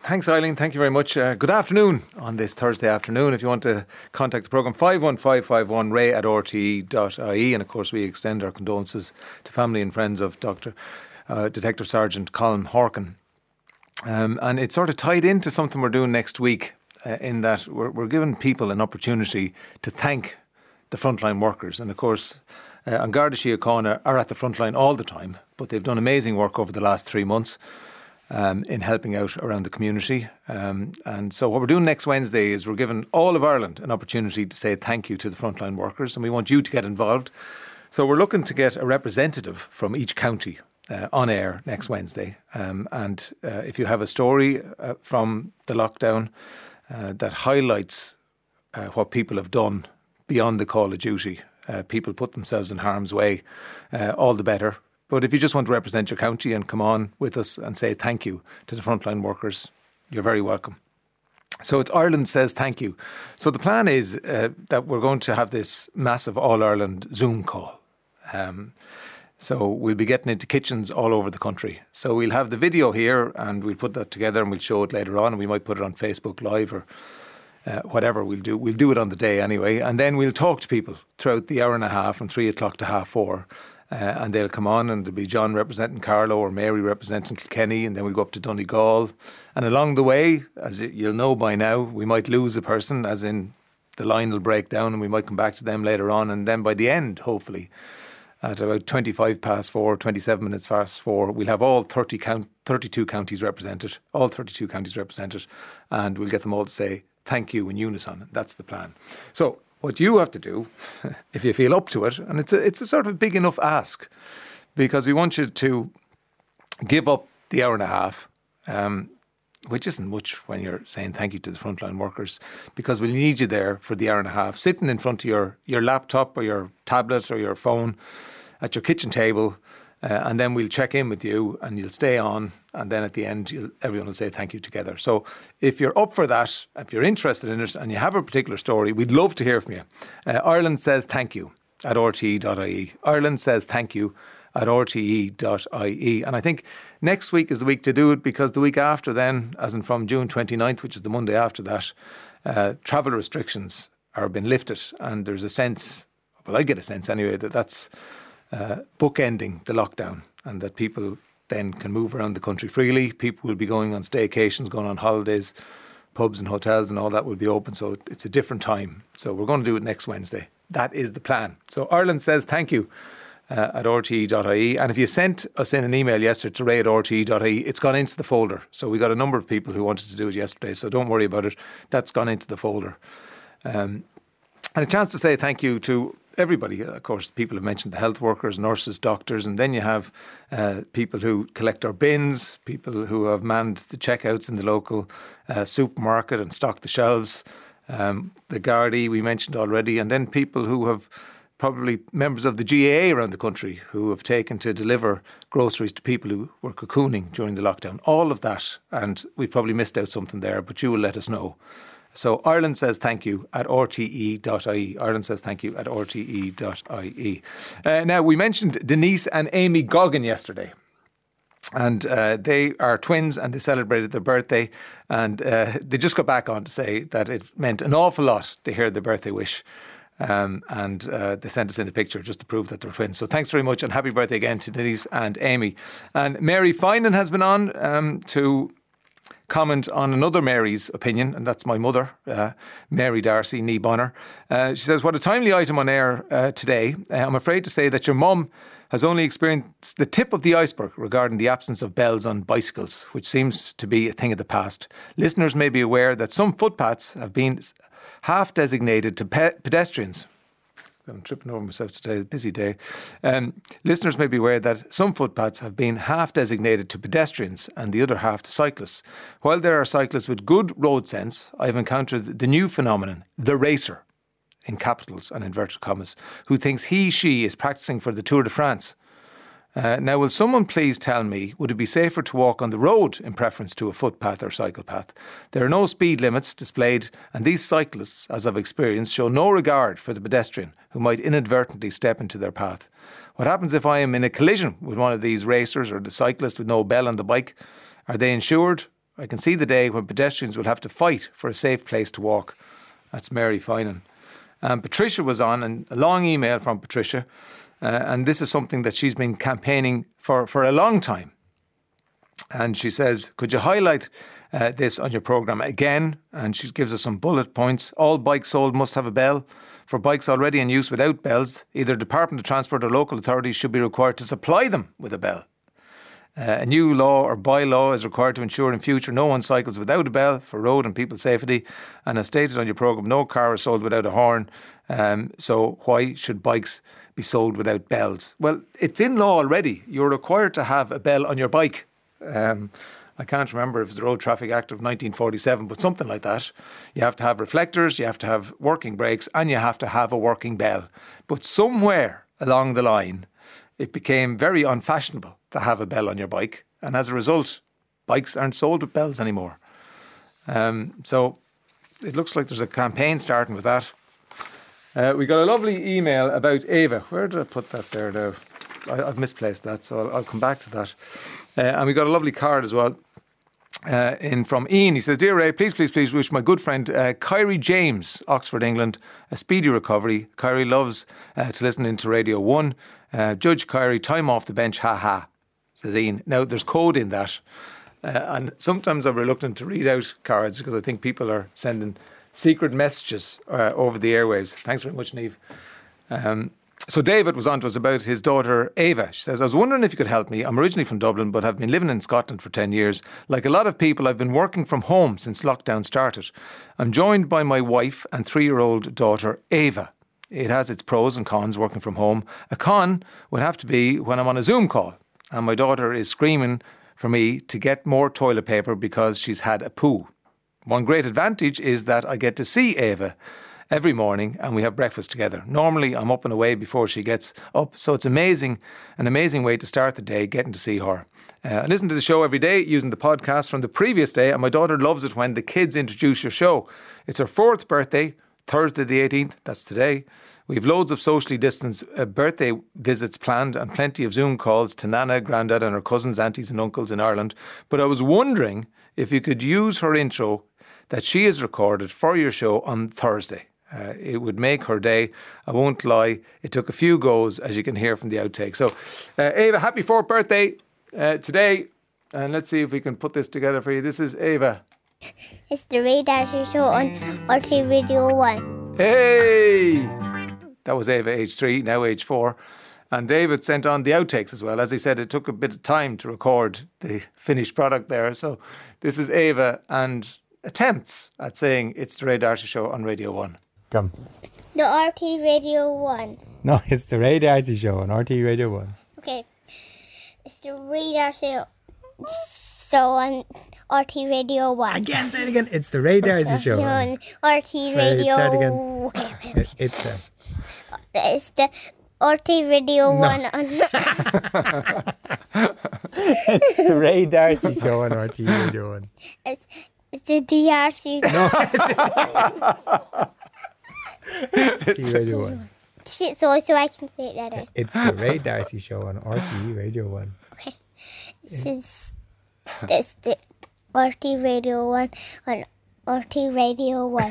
Thanks, Eileen. Thank you very much. Good afternoon on this Thursday afternoon. If you want to contact the programme, 51551 ray@rte.ie. And of course, we extend our condolences to family and friends of Detective Sergeant Colin Horkin. And it's sort of tied into something we're doing next week in that we're giving people an opportunity to thank the frontline workers. And of course, An Garda Síochána are at the frontline all the time, but they've done amazing work over the last 3 months. In helping out around the community. And so what we're doing next Wednesday is we're giving all of Ireland an opportunity to say thank you to the frontline workers, and we want you to get involved. So we're looking to get a representative from each county on air next Wednesday. And if you have a story from the lockdown that highlights what people have done beyond the call of duty, people put themselves in harm's way, all the better. But if you just want to represent your county and come on with us and say thank you to the frontline workers, you're very welcome. So it's Ireland Says Thank You. So the plan is that we're going to have this massive All-Ireland Zoom call. So we'll be getting into kitchens all over the country. So we'll have the video here and we'll put that together and we'll show it later on, and we might put it on Facebook Live or whatever we'll do. We'll do it on the day anyway. And then we'll talk to people throughout the hour and a half from 3 o'clock to 4:30. And they'll come on and there'll be John representing Carlow or Mary representing Kilkenny, and then we'll go up to Donegal. And along the way, as you'll know by now, we might lose a person, as in the line will break down and we might come back to them later on. And then by the end, hopefully, at about 25 past 4, 27 minutes past 4, we'll have all 32 counties represented, and we'll get them all to say thank you in unison. That's the plan. So what you have to do, if you feel up to it, and it's a sort of big enough ask, because we want you to give up the hour and a half, which isn't much when you're saying thank you to the frontline workers, because we'll need you there for the hour and a half, sitting in front of your laptop or your tablet or your phone at your kitchen table, and then we'll check in with you and you'll stay on, and then at the end everyone will say thank you together. So if you're up for that, if you're interested in it and you have a particular story, we'd love to hear from you. Ireland Says Thank You at rte.ie. Ireland Says Thank You at rte.ie. And I think next week is the week to do it, because the week after then, as in from June 29th, which is the Monday after that, travel restrictions are being lifted, and there's a sense, well, I get a sense anyway, that that's bookending the lockdown, and that people then can move around the country freely. People will be going on staycations, going on holidays, pubs and hotels and all that will be open. So it's a different time. So we're going to do it next Wednesday. That is the plan. So Ireland Says Thank You at rte.ie. And if you sent us in an email yesterday to ray@rte.ie, it's gone into the folder. So we got a number of people who wanted to do it yesterday, so don't worry about it. That's gone into the folder. And a chance to say thank you to everybody. Of course, people have mentioned the health workers, nurses, doctors, and then you have people who collect our bins, people who have manned the checkouts in the local supermarket and stocked the shelves, the Gardaí we mentioned already, and then people who have probably members of the GAA around the country who have taken to deliver groceries to people who were cocooning during the lockdown. All of that, and we've probably missed out something there, but you will let us know. So Ireland Says Thank You at rte.ie. Ireland Says Thank You at rte.ie. Now, we mentioned Denise and Amy Goggin yesterday. And they are twins and they celebrated their birthday. And they just got back on to say that it meant an awful lot to hear the birthday wish. And they sent us in a picture just to prove that they're twins. So thanks very much and happy birthday again to Denise and Amy. And Mary Finan has been on to comment on another Mary's opinion, and that's my mother, Mary Darcy, nee Bonner. She says, what a timely item on air today. I'm afraid to say that your mum has only experienced the tip of the iceberg regarding the absence of bells on bicycles, which seems to be a thing of the past. Listeners may be aware that some footpaths have been half designated to pedestrians. I'm tripping over myself today, busy day. Listeners may be aware that some footpaths have been half designated to pedestrians and the other half to cyclists. While there are cyclists with good road sense, I have encountered the new phenomenon, the racer, in capitals and inverted commas, who thinks she is practising for the Tour de France. Now, will someone please tell me, would it be safer to walk on the road in preference to a footpath or cycle path? There are no speed limits displayed, and these cyclists, as I've experienced, show no regard for the pedestrian who might inadvertently step into their path. What happens if I am in a collision with one of these racers or the cyclist with no bell on the bike? Are they insured, I can see the day when pedestrians will have to fight for a safe place to walk. That's Mary Finan. Patricia was on, and a long email from Patricia. And this is something that she's been campaigning for a long time. And she says, could you highlight this on your programme again? And she gives us some bullet points. All bikes sold must have a bell. For bikes already in use without bells, either Department of Transport or local authorities should be required to supply them with a bell. A new law or bylaw is required to ensure in future no one cycles without a bell for road and people's safety. And as stated on your programme, no car is sold without a horn. So why should bikes be sold without bells? Well, it's in law already. You're required to have a bell on your bike. I can't remember if it's the Road Traffic Act of 1947, but something like that. You have to have reflectors, you have to have working brakes, and you have to have a working bell. But somewhere along the line, it became very unfashionable to have a bell on your bike. And as a result, bikes aren't sold with bells anymore. So it looks like there's a campaign starting with that. We got a lovely email about Ava. Where did I put that there now? I've misplaced that, so I'll come back to that. And we got a lovely card as well from Ian. He says, Dear Ray, please wish my good friend Kyrie James, Oxford, England, a speedy recovery. Kyrie loves to listen into Radio 1. Judge Kyrie, time off the bench, ha, says Ian. Now, there's code in that. And sometimes I'm reluctant to read out cards because I think people are sending secret messages over the airwaves. Thanks very much, Niamh. So David was on to us about his daughter Ava. She says, I was wondering if you could help me. I'm originally from Dublin, but have been living in Scotland for 10 years. Like a lot of people, I've been working from home since lockdown started. I'm joined by my wife and 3-year-old daughter Ava. It has its pros and cons working from home. A con would have to be when I'm on a Zoom call and my daughter is screaming for me to get more toilet paper because she's had a poo. One great advantage is that I get to see Ava every morning and we have breakfast together. Normally I'm up and away before she gets up, so it's an amazing way to start the day, getting to see her. I listen to the show every day using the podcast from the previous day, and my daughter loves it when the kids introduce your show. It's her 4th birthday, Thursday the 18th, that's today. We have loads of socially distanced birthday visits planned and plenty of Zoom calls to Nana, Grandad and her cousins, aunties and uncles in Ireland. But I was wondering if you could use her intro that she has recorded for your show on Thursday. It would make her day. I won't lie, it took a few goes, as you can hear from the outtake. So, Ava, happy 4th birthday today. And let's see if we can put this together for you. This is Ava. It's the Ray Darcy Show on RT Radio 1. Hey! That was Ava, age 3, now age 4. And David sent on the outtakes as well. As he said, it took a bit of time to record the finished product there. So this is Ava and attempts at saying it's the Ray Darcy Show on Radio 1. Come. The RT Radio 1. No, it's the Ray Darcy Show on RT Radio 1. Okay. It's the Ray Darcy Show on RT Radio 1. Again, say it again. It's the Ray Darcy Show on RT Radio. Say it again. Okay. It's the RT Radio 1 on... It's the Ray Darcy Show on RT Radio 1. It's the DRC. No, it's Radio 1. So I can say it better. It's the Ray Darcy Show on RT Radio 1. Okay. It's the RT Radio 1 on RT Radio 1.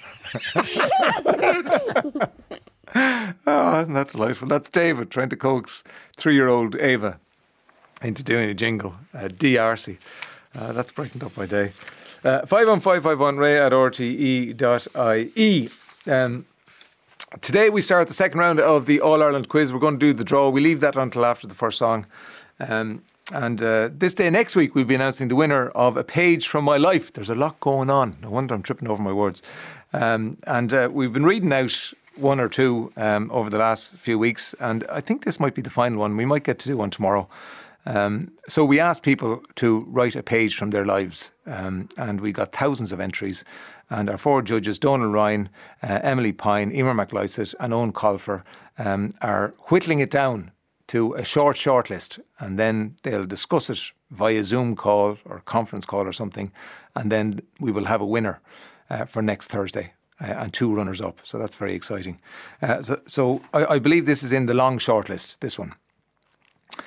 Oh, isn't that delightful? That's David trying to coax 3-year-old Ava into doing a jingle. DRC. That's brightened up my day. 51551 ray at rte.ie. Today we start the second round of the All-Ireland quiz. We're going to do the draw. We leave that until after the first song. And this day next week we'll be announcing the winner of A Page From My Life. There's a lot going on. No wonder I'm tripping over my words. We've been reading out one or two over the last few weeks, and I think this might be the final one. We might get to do one tomorrow. So we asked people to write a page from their lives, and we got thousands of entries. And our 4 judges, Donal Ryan, Emily Pine, Emer McLysaght and Owen Colfer, are whittling it down to a short list, and then they'll discuss it via Zoom call or conference call or something, and then we will have a winner for next Thursday. And 2 runners-up, so that's very exciting. So I believe this is in the long shortlist, this one.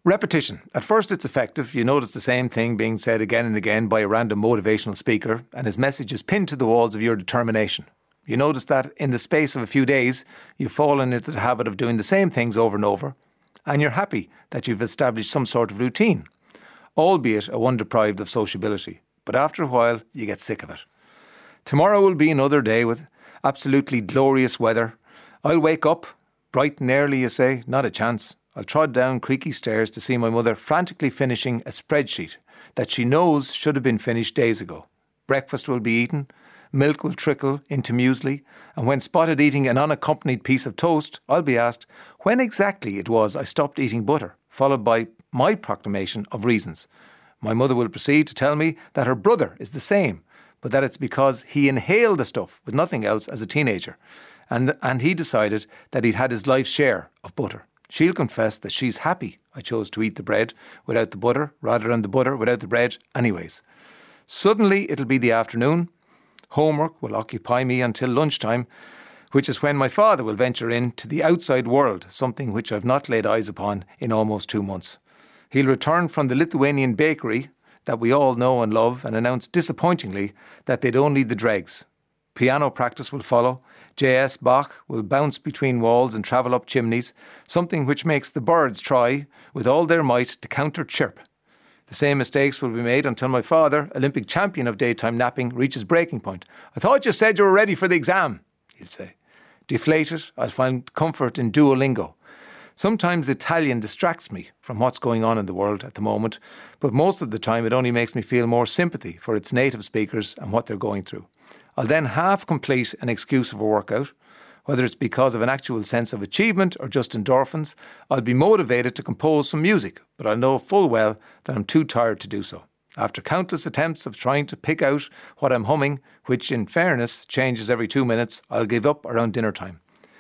Repetition. At first it's effective. You notice the same thing being said again and again by a random motivational speaker, and his message is pinned to the walls of your determination. You notice that in the space of a few days, you've fallen into the habit of doing the same things over and over, and you're happy that you've established some sort of routine, albeit a one deprived of sociability. But after a while, you get sick of it. Tomorrow will be another day with absolutely glorious weather. I'll wake up, bright and early, you say? Not a chance. I'll trod down creaky stairs to see my mother frantically finishing a spreadsheet that she knows should have been finished days ago. Breakfast will be eaten, milk will trickle into muesli, and when spotted eating an unaccompanied piece of toast, I'll be asked when exactly it was I stopped eating butter, followed by my proclamation of reasons. My mother will proceed to tell me that her brother is the same, but that it's because he inhaled the stuff with nothing else as a teenager, and he decided that he'd had his life's share of butter. She'll confess that she's happy I chose to eat the bread without the butter rather than the butter without the bread anyways. Suddenly it'll be the afternoon. Homework will occupy me until lunchtime, which is when my father will venture into the outside world, something which I've not laid eyes upon in almost 2 months. He'll return from the Lithuanian bakery that we all know and love and announce disappointingly that they'd only the dregs. Piano practice will follow. J.S. Bach will bounce between walls and travel up chimneys, something which makes the birds try with all their might to counter chirp. The same mistakes will be made until my father, Olympic champion of daytime napping, reaches breaking point. I thought you said you were ready for the exam, he'll say. Deflated, I'll find comfort in Duolingo. Sometimes Italian distracts me from what's going on in the world at the moment, but most of the time it only makes me feel more sympathy for its native speakers and what they're going through. I'll then half complete an excuse of a workout. Whether it's because of an actual sense of achievement or just endorphins, I'll be motivated to compose some music, but I'll know full well that I'm too tired to do so. After countless attempts of trying to pick out what I'm humming, which in fairness changes every 2 minutes, I'll give up around dinner time.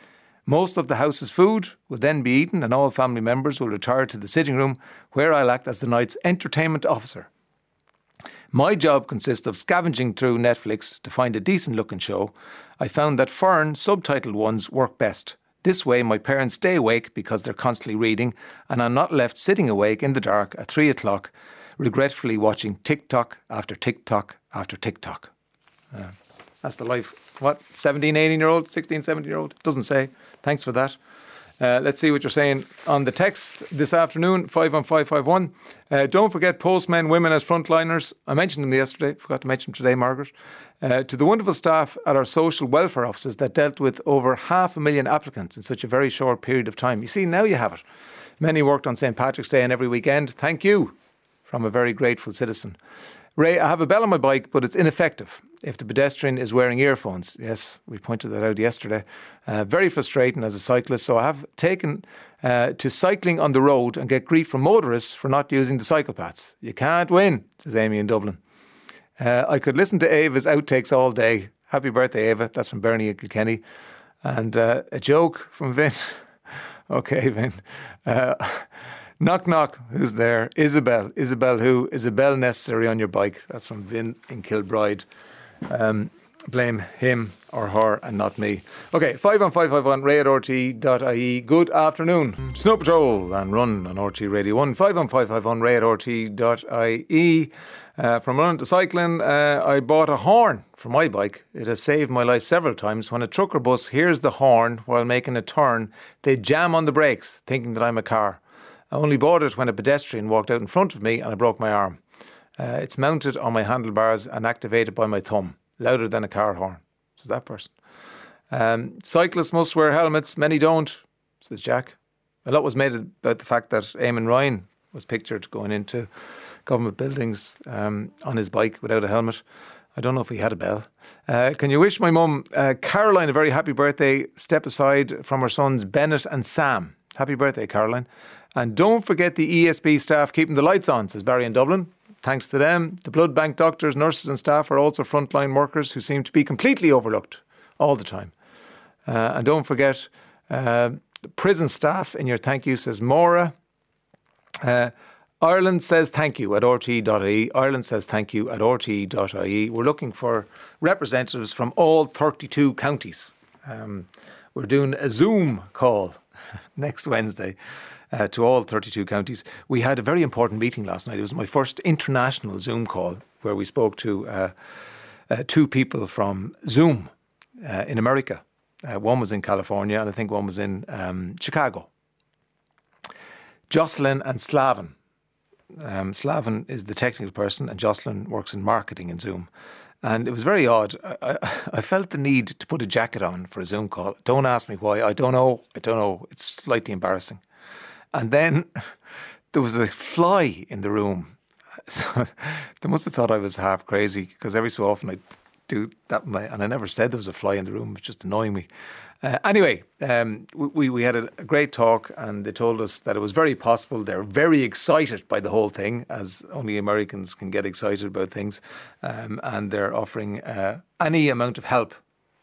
Most of the house's food will then be eaten and all family members will retire to the sitting room where I'll act as the night's entertainment officer. My job consists of scavenging through Netflix to find a decent looking show. I found that foreign subtitled ones work best. This way my parents stay awake because they're constantly reading and I'm not left sitting awake in the dark at 3 o'clock regretfully watching TikTok after TikTok after TikTok. That's the life. What? 17, 18-year-old? 16, 17-year-old? Doesn't say. Thanks for that. Let's see what you're saying on the text this afternoon, 51551. Don't forget postmen, women as frontliners. I mentioned them yesterday, forgot to mention them today, Margaret. To the wonderful staff at our social welfare offices that dealt with over 500,000 applicants in such a very short period of time. You see, now you have it. Many worked on St. Patrick's Day and every weekend. Thank you, from a very grateful citizen. Ray, I have a bell on my bike, but it's ineffective if the pedestrian is wearing earphones. Yes, we pointed that out yesterday. Very frustrating as a cyclist, so I have taken to cycling on the road and get grief from motorists for not using the cycle paths. You can't win, says Amy in Dublin. I could listen to Ava's outtakes all day. Happy birthday, Ava. That's from Bernie and Kilkenny. And a joke from Vin. Okay, Vin. Knock, knock. Who's there? Isabel. Isabel who? Is a bell necessary on your bike? That's from Vin in Kilbride. Blame him or her and not me. Okay, 51551 ray@rte.ie. Good afternoon. Snow Patrol and Run on RT Radio 1. 51551 ray@rte.ie. From running to cycling, I bought a horn for my bike. It has saved my life several times. When a truck or bus hears the horn while making a turn, they jam on the brakes, thinking that I'm a car. I only bought it when a pedestrian walked out in front of me and I broke my arm. It's mounted on my handlebars and activated by my thumb. Louder than a car horn, says that person. Cyclists must wear helmets. Many don't, says Jack. A lot was made about the fact that Eamon Ryan was pictured going into government buildings on his bike without a helmet. I don't know if he had a bell. Can you wish my mum, Caroline, a very happy birthday? Step aside from her sons Bennett and Sam. Happy birthday, Caroline. And don't forget the ESB staff keeping the lights on, says Barry in Dublin. Thanks to them. The blood bank doctors, nurses and staff are also frontline workers who seem to be completely overlooked all the time. And don't forget the prison staff in your thank you, says Maura. Ireland says thank you at rte.ie. Ireland says thank you at rte.ie. We're looking for representatives from all 32 counties. We're doing a Zoom call next Wednesday. to all 32 counties. We had a very important meeting last night. It was my first international Zoom call where we spoke to 2 people from Zoom in America. One was in California and I think one was in Chicago. Jocelyn and Slaven. Slaven is the technical person and Jocelyn works in marketing in Zoom. And it was very odd. I felt the need to put a jacket on for a Zoom call. Don't ask me why. I don't know. It's slightly embarrassing. And then there was a fly in the room. So they must have thought I was half crazy because every so often I'd do that. And I never said there was a fly in the room. It was just annoying me. Anyway, we had a great talk and they told us that it was very possible. They're very excited by the whole thing, as only Americans can get excited about things. And they're offering any amount of help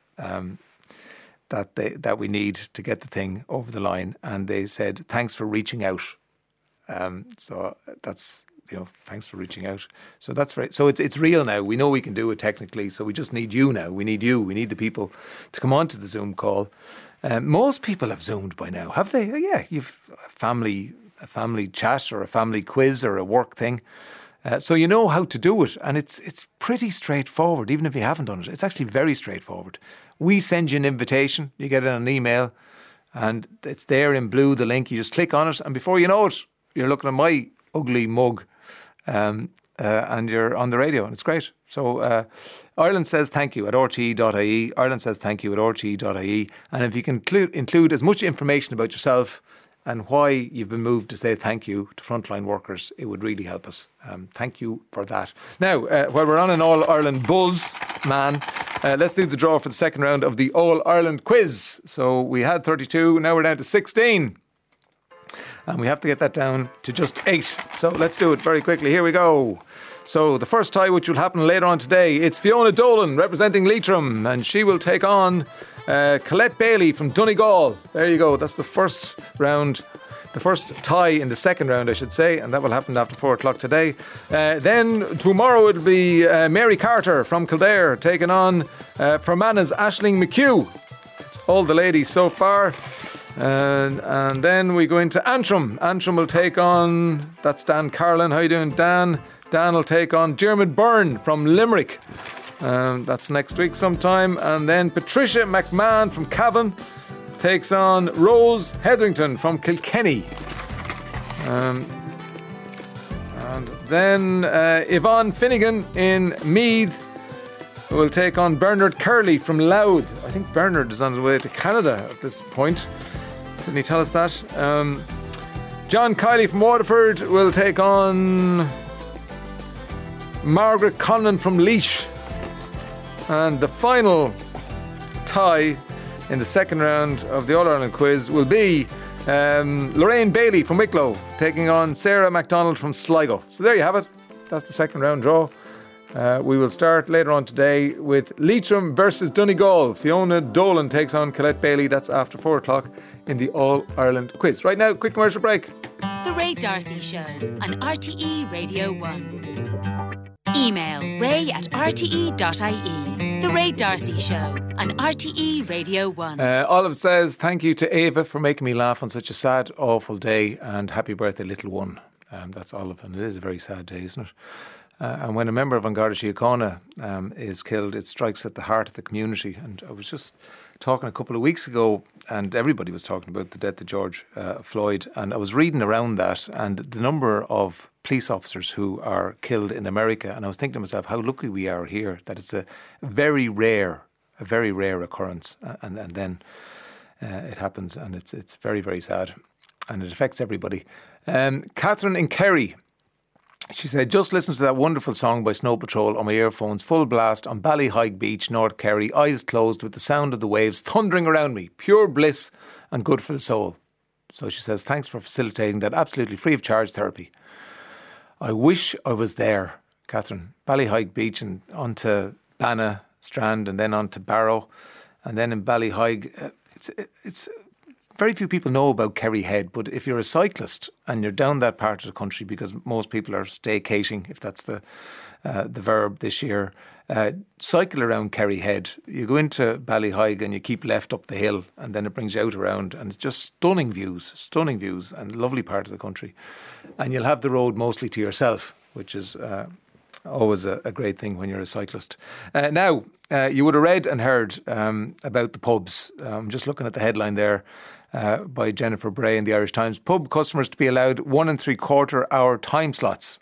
that we need to get the thing over the line. And they said, thanks for reaching out. So that's... thanks for reaching out. So that's right. So it's real now. We know we can do it technically. So we just need you now. We need you. We need the people to come on to the Zoom call. Most people have Zoomed by now, have they? Yeah, you've a family chat or a family quiz or a work thing. So you know how to do it. And it's pretty straightforward, even if you haven't done it. It's actually very straightforward. We send you an invitation. You get it on an email. And it's there in blue, the link. You just click on it. And before you know it, you're looking at my ugly mug. And you're on the radio and it's great. So Ireland says thank you at rte.ie. Ireland says thank you at rte.ie. And if you can include as much information about yourself and why you've been moved to say thank you to frontline workers, it would really help us. Thank you for that. Now, while we're on an All-Ireland buzz, let's do the draw for the second round of the All-Ireland quiz. So we had 32, now we're down to 16. And we have to get that down to just 8. So let's do it very quickly. Here we go. So the first tie, which will happen later on today, it's Fiona Dolan representing Leitrim. And she will take on Colette Bailey from Donegal. There you go. That's the first round. The first tie in the second round, I should say. And that will happen after 4 o'clock today. Then tomorrow it'll be Mary Carter from Kildare taking on Fermanagh Aisling McHugh. It's all the ladies so far. And then we go into Antrim. Antrim will take on, that's Dan Carlin. How you doing, Dan? Dan will take on Dermot Byrne from Limerick. That's next week sometime. And then Patricia McMahon from Cavan takes on Rose Hetherington from Kilkenny. And then Yvonne Finnegan in Meath will take on Bernard Curley from Louth. I think Bernard is on his way to Canada at this point. Didn't he tell us that? John Kiley from Waterford will take on Margaret Conlon from Laois. And the final tie in the second round of the All-Ireland quiz will be Lorraine Bailey from Wicklow taking on Sarah MacDonald from Sligo. So there you have it. That's the second round draw. We will start later on today with Leitrim versus Donegal. Fiona Dolan takes on Colette Bailey. That's after 4 o'clock in the All-Ireland quiz. Right now, quick commercial break. The Ray D'Arcy Show on RTE Radio 1. Email ray@rte.ie. The Ray D'Arcy Show on RTE Radio 1. Olive says, thank you to Ava for making me laugh on such a sad, awful day, and happy birthday, little one. That's Olive, and it is a very sad day, isn't it? And when a member of An Garda Síochána is killed, it strikes at the heart of the community. And I was just talking a couple of weeks ago, and everybody was talking about the death of George Floyd, and I was reading around that and the number of police officers who are killed in America, and I was thinking to myself how lucky we are here, that it's a very rare occurrence, and then it happens, and it's very, very sad, and it affects everybody. Catherine in Kerry, she said, just listen to that wonderful song by Snow Patrol on my earphones, full blast on Ballyheigue Beach, North Kerry, eyes closed with the sound of the waves thundering around me. Pure bliss and good for the soul. So she says, thanks for facilitating that absolutely free of charge therapy. I wish I was there, Catherine. Ballyheigue Beach and onto Banna Strand and then onto Barrow and then in Ballyheigue. It's very few people know about Kerry Head, but if you're a cyclist and you're down that part of the country, because most people are staycating, if that's the verb this year, cycle around Kerry Head. You go into Ballyhaig and you keep left up the hill, and then it brings you out around, and it's just stunning views, and lovely part of the country. And you'll have the road mostly to yourself, which is always a great thing when you're a cyclist. Now, you would have read and heard about the pubs. I'm just looking at the headline there by Jennifer Bray in the Irish Times. Pub customers to be allowed 1 3/4 hour time slots.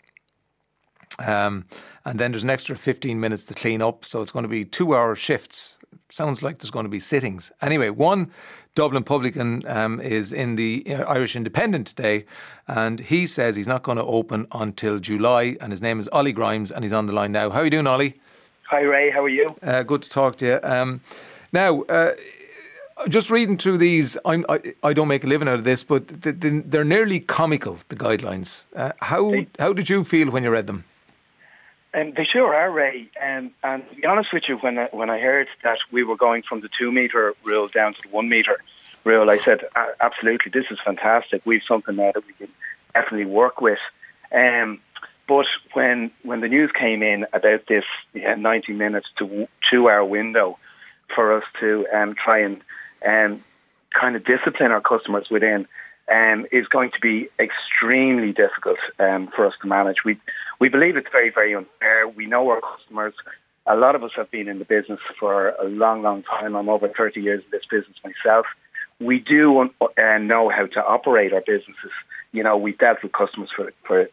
And then there's an extra 15 minutes to clean up. So it's going to be 2-hour shifts. Sounds like there's going to be sittings. Anyway, one Dublin publican is in the Irish Independent today, and he says he's not going to open until July, and his name is Ollie Grimes, and he's on the line now. How are you doing, Ollie? Hi, Ray. How are you? Good to talk to you. Now, just reading through these, I don't make a living out of this, but they're nearly comical, the guidelines. How did you feel when you read them? They sure are, Ray. And to be honest with you, when I heard that we were going from the 2 metre rule down to the 1 metre rule, I said, absolutely, this is fantastic. We've something now that we can definitely work with. But when the news came in about this 90 minutes to 2-hour window for us to try and kind of discipline our customers within, is going to be extremely difficult for us to manage. We believe it's very, very unfair. We know our customers. A lot of us have been in the business for a long, long time. I'm over 30 years in this business myself. We do know how to operate our businesses. You know, we've dealt with customers for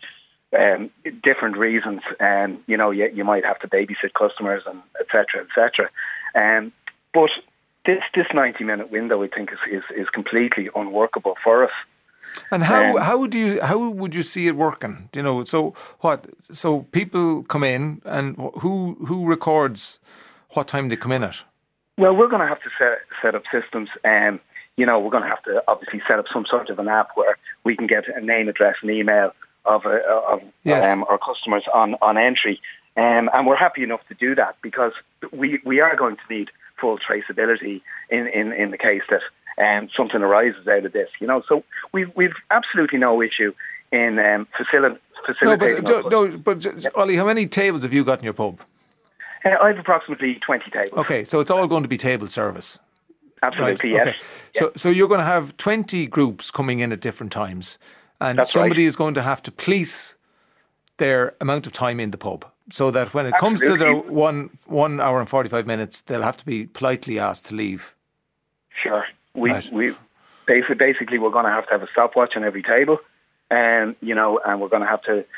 different reasons, and you might have to babysit customers and et cetera. But this 90-minute window, I think, is completely unworkable for us. And how would you see it working? So what? So people come in, and who records what time they come in at? Well, we're going to have to set up systems, and we're going to have to obviously set up some sort of an app where we can get a name, address, and email of our customers on entry, and we're happy enough to do that because we are going to need full traceability in the case that something arises out of this. So we've absolutely no issue in facilitating. But Ollie, how many tables have you got in your pub? I have approximately 20 tables. Okay, so it's all going to be table service. Absolutely, right. yes. Okay. So you're going to have 20 groups coming in at different times, and that's somebody right. is going to have to police their amount of time in the pub, so that when it comes to their 1 hour and 45 minutes, they'll have to be politely asked to leave. Sure. We basically we're going to have a stopwatch on every table, and we're going to have to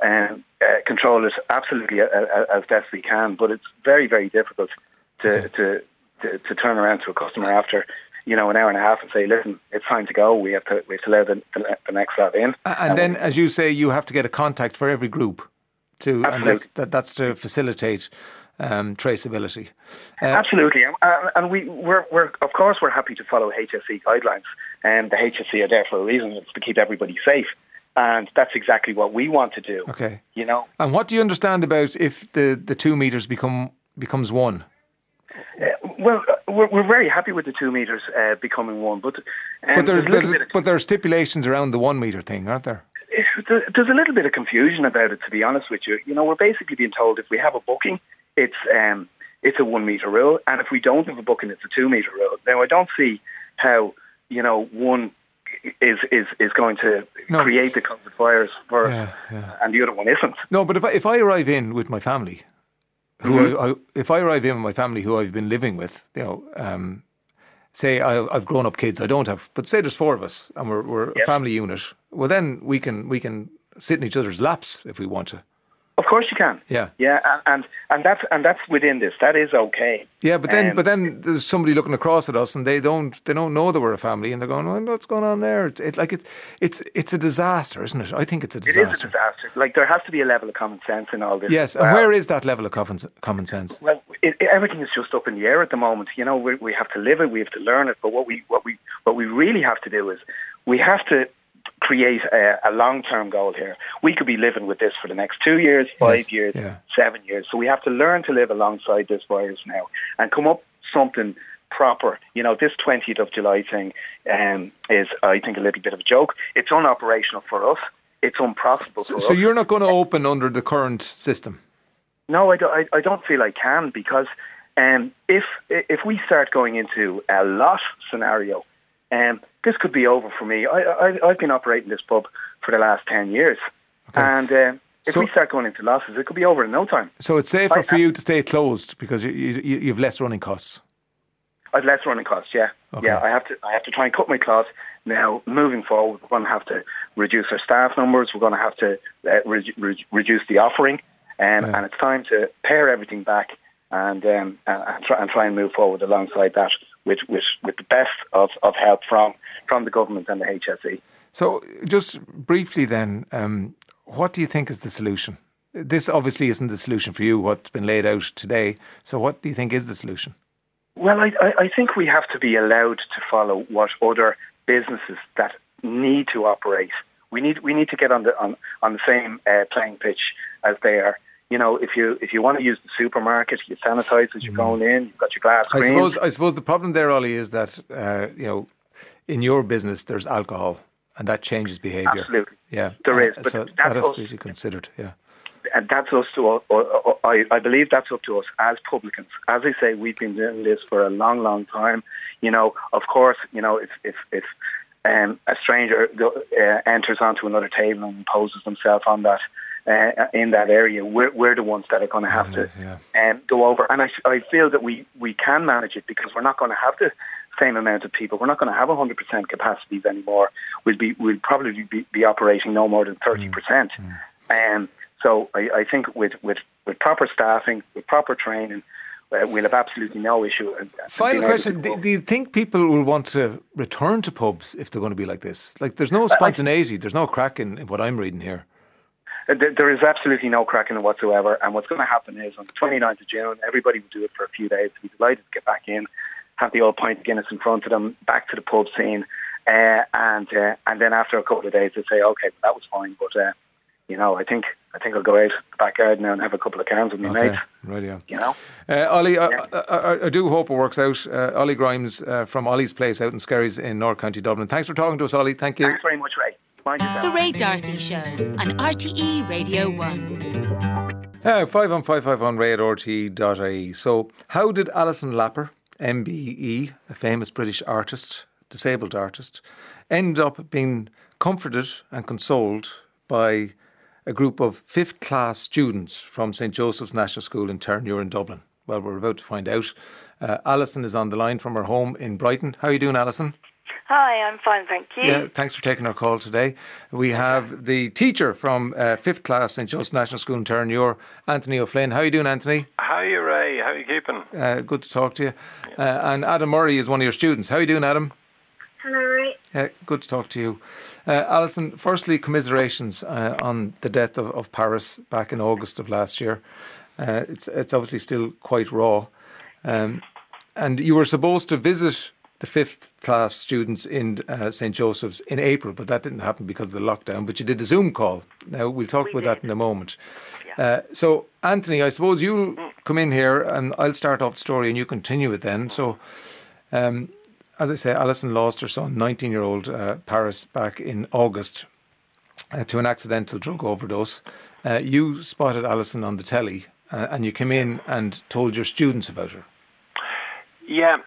control it absolutely as best we can. But it's very, very difficult to turn around to a customer after an hour and a half and say, listen, it's time to go. We have to let the next lot in. And then, as you say, you have to get a contact for every group and that's to facilitate traceability. Absolutely, and we're of course we're happy to follow HSE guidelines, and the HSE are there for a reason. It's to keep everybody safe, and that's exactly what we want to do. Okay, And what do you understand about if the 2 meters becomes 1? Well, we're very happy with the 2 meters becoming 1, but there are stipulations around the 1 meter thing, aren't there? There's a little bit of confusion about it, to be honest with you. We're basically being told if we have a booking, it's a 1 meter rule, and if we don't have a booking, it's a 2 meter rule. Now, I don't see how one is going to create the COVID virus for us, and the other one isn't. No, but if I arrive in with my family, if I arrive in with my family who I've been living with, say I've grown up kids, I don't have, but say there's 4 of us and we're a family unit. Well, then we can sit in each other's laps if we want to. Of course you can. Yeah. And that's within this. That is okay. Yeah, but then there's somebody looking across at us and they don't know that we're a family, and they're going, well, what's going on there? It's a disaster, isn't it? I think it's a disaster. It is a disaster. Like, there has to be a level of common sense in all this. Yes, and where is that level of common sense? Well, everything is just up in the air at the moment. We have to live it, we have to learn it. But what we really have to do is we have to create a long-term goal here. We could be living with this for the next 2 years, 5 years, 7 years. So we have to learn to live alongside this virus now and come up with something proper. This 20th of July thing is, I think, a little bit of a joke. It's unoperational for us. It's unprofitable for us. So you're not going to open under the current system? No, I don't feel I can, because if we start going into a loss scenario, this could be over for me. I've been operating this pub for the last 10 years. Okay. And if we start going into losses, it could be over in no time. So it's safer for you to stay closed because you've less running costs. I've less running costs, yeah. Okay. Yeah, I have to try and cut my cloth. Now, moving forward, we're going to have to reduce our staff numbers. We're going to have to reduce the offering. And it's time to pare everything back and try and move forward alongside that with the best of help from the government and the HSE. So just briefly then, what do you think is the solution? This obviously isn't the solution for you, what's been laid out today. So what do you think is the solution? Well, I think we have to be allowed to follow what other businesses that need to operate. We need to get on the same playing pitch as they are. You know, if you want to use the supermarket, you sanitise as you're going in. You've got your glass screens. I suppose the problem there, Ollie, is that in your business there's alcohol, and that changes behaviour. Absolutely, yeah, there is. But so that has to be considered. Yeah, and that's us to. I believe that's up to us as publicans. As I say, we've been doing this for a long, long time. You know, of course, you know, if a stranger enters onto another table and imposes themselves on that. In that area, we're the ones that are going to have to go over. And I feel that we can manage it, because we're not going to have the same amount of people. We're not going to have 100% capacities anymore. We'll probably be operating no more than 30%. So I think with proper staffing, with proper training, we'll have absolutely no issue. Final question, do you think people will want to return to pubs if they're going to be like this? Like, there's no spontaneity, there's no crack in what I'm reading here. There is absolutely no crack in it whatsoever. And what's going to happen is on the 29th of June, everybody will do it for a few days. Be delighted to get back in, have the old pint of Guinness in front of them, back to the pub scene. And then after a couple of days, they say, OK, that was fine. But, I think I'll go out the back garden now and have a couple of cans with my mates. Right, yeah. You know? Ollie, I do hope it works out. Ollie Grimes from Ollie's Place out in Skerries in North County Dublin. Thanks for talking to us, Ollie. Thank you. Thanks very much, Ray. The Ray D'Arcy Show on RTE Radio 1. 51551 on ray@rte.ie. So, how did Alison Lapper, MBE, a famous British artist, disabled artist, end up being comforted and consoled by a group of fifth class students from St Joseph's National School in Terranure in Dublin? Well, we're about to find out. Alison is on the line from her home in Brighton. How are you doing, Alison? Hi, I'm fine, thank you. Yeah, thanks for taking our call today. We have the teacher from 5th class St Joseph's National School in Terranure, Anthony O'Flynn. How are you doing, Anthony? How are you, Ray? How are you keeping? Good to talk to you. And Adam Murray is one of your students. How are you doing, Adam? Hello, Ray. Good to talk to you. Alison, firstly, commiserations on the death of Paris back in August of last year. It's obviously still quite raw. And you were supposed to visit the 5th class students in St Joseph's in April, but that didn't happen because of the lockdown. But you did a Zoom call. Now, we'll talk about that in a moment. Yeah. So, Anthony, I suppose you'll come in here and I'll start off the story and you continue it then. So, as I say, Alison lost her son, 19-year-old Paris, back in August to an accidental drug overdose. You spotted Alison on the telly and you came in and told your students about her. Yeah.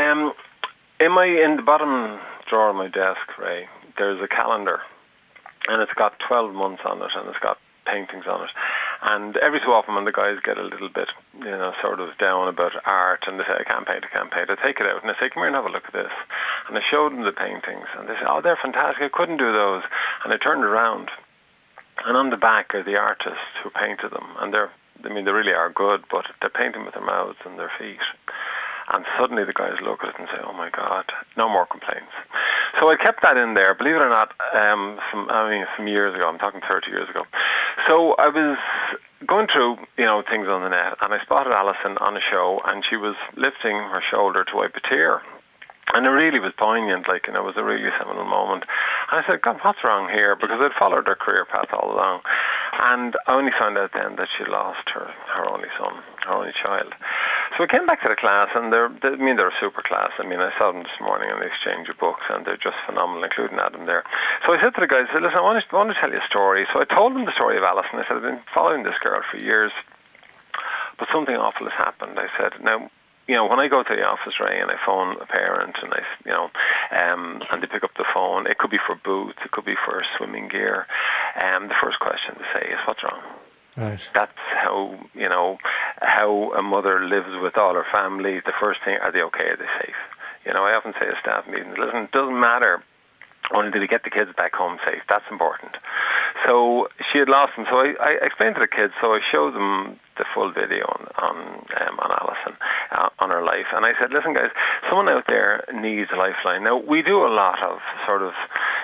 In the bottom drawer of my desk, Ray, there's a calendar, and it's got 12 months on it, and it's got paintings on it. And every so often, when the guys get a little bit, sort of down about art, and they say, I can't paint, I take it out, and I say, come here and have a look at this. And I showed them the paintings, and they say, oh, they're fantastic, I couldn't do those. And I turned around, and on the back are the artists who painted them, and they really are good, but they're painting with their mouths and their feet. And suddenly the guys look at it and say, oh my God, no more complaints. So I kept that in there, believe it or not, some years ago, I'm talking 30 years ago. So I was going through, things on the net, and I spotted Alison on a show, and she was lifting her shoulder to wipe a tear. And it really was poignant, it was a really seminal moment. And I said, God, what's wrong here? Because I'd followed her career path all along. And I only found out then that she lost her only son, her only child. So I came back to the class, and they're a super class. I saw them this morning and they exchanged books, and they're just phenomenal, including Adam there. So I said to the guys, listen, I want to tell you a story. So I told them the story of Alison. I said, I've been following this girl for years. but something awful has happened. I said, now, when I go to the office, Ray, and I phone a parent, and and they pick up the phone, it could be for boots, it could be for swimming gear. The first question they say is, "What's wrong?" Right. That's how how a mother lives with all her family. The first thing, are they okay? Are they safe? I often say at staff meetings, listen, it doesn't matter. Only do we get the kids back home safe? That's important. So she had lost them. So I explained to the kids. So I showed them the full video on Alison, on her life. And I said, listen, guys, someone out there needs a lifeline. Now, we do a lot of sort of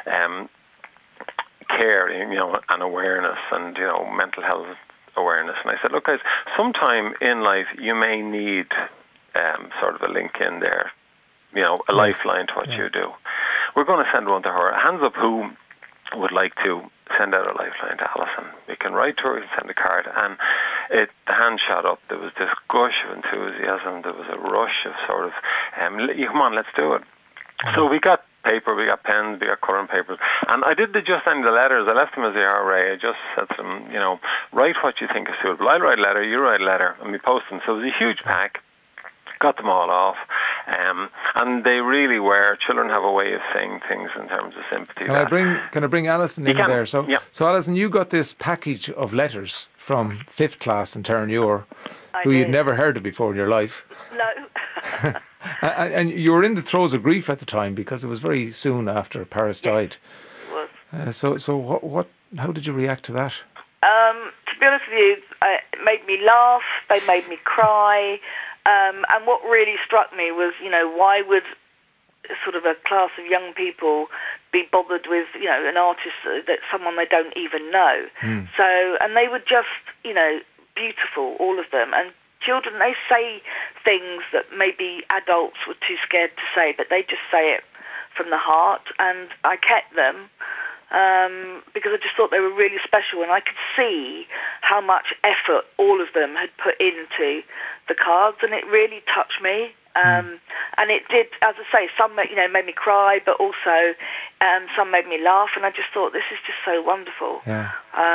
care, and awareness and, mental health awareness. And I said, look, guys, sometime in life you may need sort of a link in there, a lifeline to what you do. We're going to send one to her. Hands up who would like to send out a lifeline to Alison. We can write to her, we can send a card. And the hand shot up. There was this gush of enthusiasm. There was a rush of sort of, come on, let's do it. So we got paper, we got pens, we got colouring papers. And I did just any of the letters. I left them as they are, Ray. I just said to them, write what you think is suitable. I'll write a letter, you write a letter, and we post them. So it was a huge pack. Got them all off, and they really were. Children have a way of saying things in terms of sympathy. Can I bring Alison in there? So Alison, you got this package of letters from 5th class in Terranure, who you'd never heard of before in your life. No. and you were in the throes of grief at the time because it was very soon after Paris died. It was. So what? How did you react to that? To be honest with you, it made me laugh. They made me cry. And what really struck me was, why would sort of a class of young people be bothered with, an artist that's someone they don't even know? So, and they were just, beautiful, all of them. And children, they say things that maybe adults were too scared to say, but they just say it from the heart. And I kept them. Because I just thought they were really special, and I could see how much effort all of them had put into the cards, and it really touched me. And it did, as I say, some made me cry, but also some made me laugh, and I just thought, this is just so wonderful. Yeah.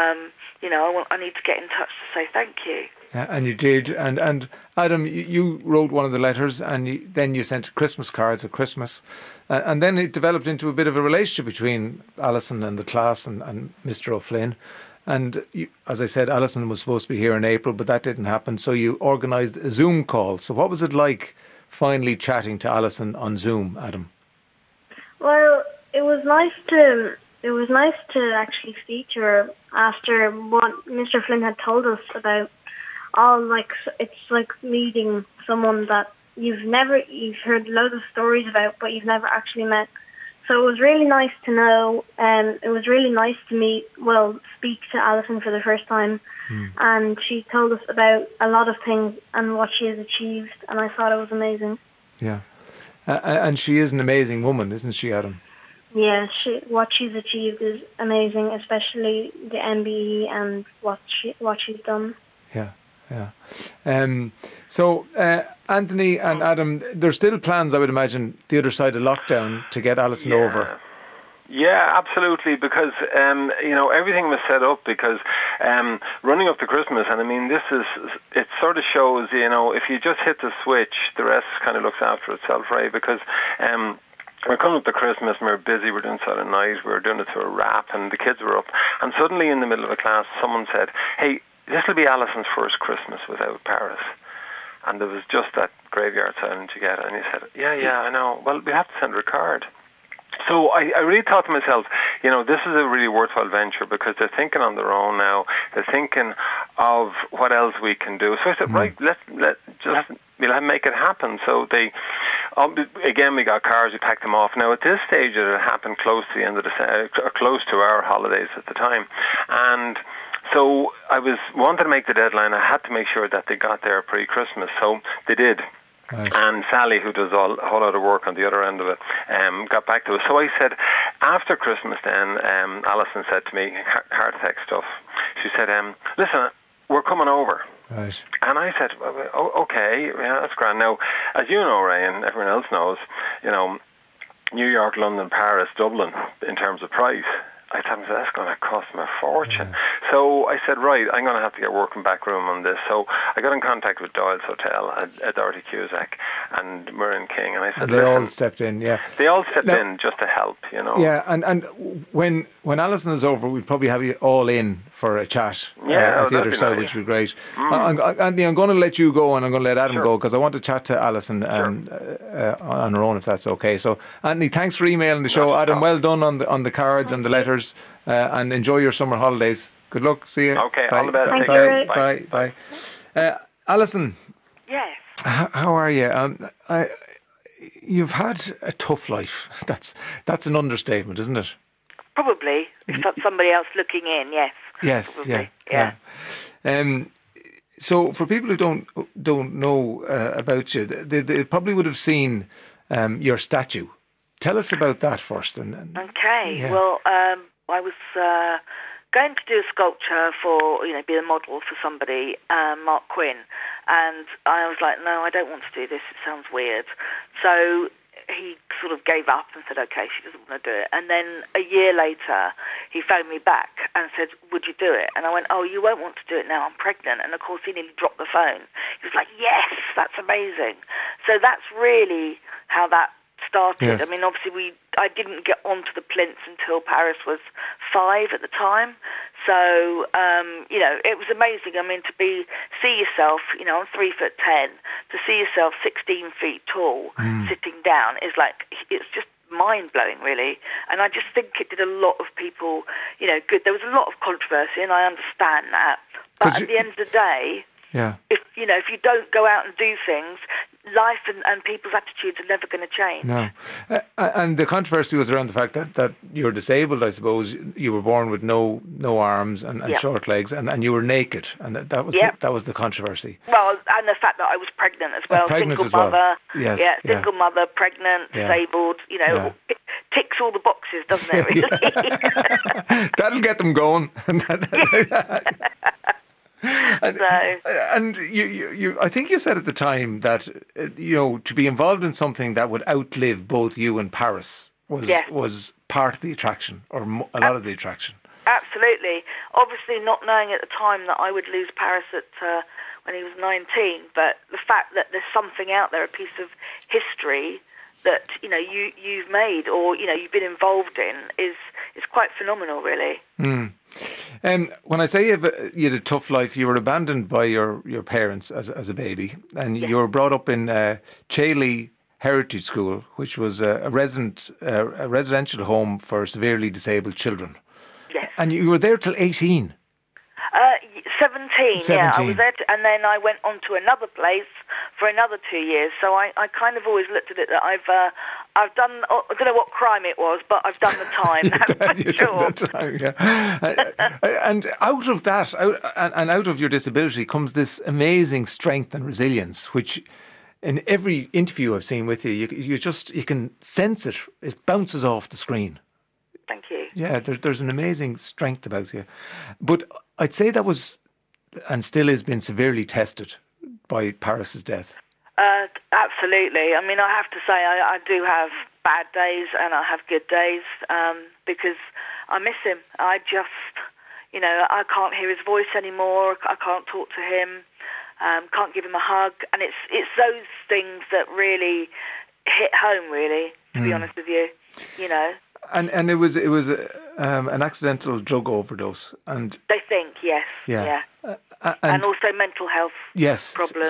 I need to get in touch to say thank you. Yeah, and you did. And Adam, you wrote one of the letters, and then you sent Christmas cards at Christmas. And then it developed into a bit of a relationship between Alison and the class and Mr. O'Flynn. And as I said, Alison was supposed to be here in April, but that didn't happen. So you organised a Zoom call. So what was it like finally chatting to Alison on Zoom, Adam? Well, it was nice to actually speak to her after what Mr. Flynn had told us about. It's like meeting someone that you've heard loads of stories about, but you've never actually met. So it was really nice to know, and it was really nice to speak to Alison for the first time. And she told us about a lot of things and what she has achieved, and I thought it was amazing. Yeah. And she is an amazing woman, isn't she, Adam? Yeah, what she's achieved is amazing, especially the MBE and what she's done. Yeah. So Anthony and Adam, there's still plans, I would imagine, the other side of lockdown to get Alison over. Yeah, absolutely, because, everything was set up because running up to Christmas, and I mean, it sort of shows, if you just hit the switch, the rest kind of looks after itself, right? Because we're coming up to Christmas and we're busy, we're doing Silent Night, we were doing it to a wrap, and the kids were up, and suddenly in the middle of a class, someone said, hey, this will be Alison's first Christmas without Paris. And there was just that graveyard silence you get. And he said, yeah, I know. Well, we have to send her a card. So I really thought to myself, this is a really worthwhile venture because they're thinking on their own now. They're thinking of what else we can do. So I said, right, we'll make it happen. So again, we got cars, we packed them off. Now at this stage, it happened close to the end of close to our holidays at the time. And so I wanted to make the deadline. I had to make sure that they got there pre-Christmas. So they did. Nice. And Sally, who does a whole lot of work on the other end of it, got back to us. So I said, after Christmas then, Alison said to me, heart attack stuff, she said, listen, we're coming over. Right. And I said, okay, yeah, that's grand. Now, as you know, Ray, and everyone else knows, New York, London, Paris, Dublin, in terms of price, I thought that's going to cost me a fortune. Yeah. So I said, right, I'm going to have to get working back room on this. So I got in contact with Doyle's Hotel, Dorothy Cusack and Miriam King, and I said, And they all stepped in, yeah. They all stepped in just to help, you know. Yeah, and when Alison is over, we'll probably have you all in for a chat at the other side, which would be great. Anthony, I'm going to let you go, and I'm going to let Adam go, because I want to chat to Alison on her own, if that's okay. So, Anthony, thanks for emailing the show. Adam, well done on the cards and the letters, and enjoy your summer holidays. Good luck. See you. Okay, bye. all the best. Bye. Alison. Yes. How are you? You've had a tough life. That's an understatement, isn't it? Probably. If that's somebody else looking in, yes. Yes. Probably. Yeah. So for people who don't know about you, they probably would have seen your statue. Tell us about that first. Okay. Yeah. Well, I was going to do a sculpture for, be a model for somebody, Mark Quinn, and I was like, no, I don't want to do this. It sounds weird. So he sort of gave up and said, okay, she doesn't want to do it. And then a year later, he phoned me back and said, would you do it? And I went, oh, you won't want to do it now. I'm pregnant. And of course, he nearly dropped the phone. He was like, yes, that's amazing. So that's really how that started. Yes. I mean, obviously, I didn't get onto the plinths until Paris was 5 at the time. So, it was amazing. I mean, see yourself, I'm 3'10", to see yourself 16 feet tall, sitting down is like, it's just mind-blowing, really. And I just think it did a lot of people, good. There was a lot of controversy, and I understand that. But at the end of the day, if you don't go out and do things, life and people's attitudes are never going to change. No. And the controversy was around the fact that you're disabled, I suppose. You were born with no arms and short legs, and you were naked, and that was the controversy. Well, and the fact that I was pregnant as well. Single mother. Yes. Single mother, pregnant, disabled, ticks all the boxes, doesn't it, really? That'll get them going. And you, I think you said at the time that to be involved in something that would outlive both you and Paris was part of the attraction, or a lot of the attraction. Absolutely. Obviously, not knowing at the time that I would lose Paris when he was 19, but the fact that there's something out there, a piece of history that you've made or you've been involved in is quite phenomenal, really. When I say you had a tough life, you were abandoned by your parents as a baby, and you were brought up in Chailey Heritage School, which was a residential home for severely disabled children. Yes. And you were there till 18. 17, yeah. I was there, and then I went on to another place for another 2 years. So I kind of always looked at it that I've done, I don't know what crime it was, but I've done the time. Done the time, yeah. And out of that, out of your disability comes this amazing strength and resilience, which in every interview I've seen with you, you can sense it. It bounces off the screen. Thank you. Yeah, there's an amazing strength about you. But I'd say that was, and still is, been severely tested by Paris's death. Absolutely. I mean, I have to say I do have bad days and I have good days because I miss him. I just, I can't hear his voice anymore. I can't talk to him. Can't give him a hug. And it's those things that really hit home, really, to be honest with you, And it was an accidental drug overdose, and they think yes, and also mental health problems.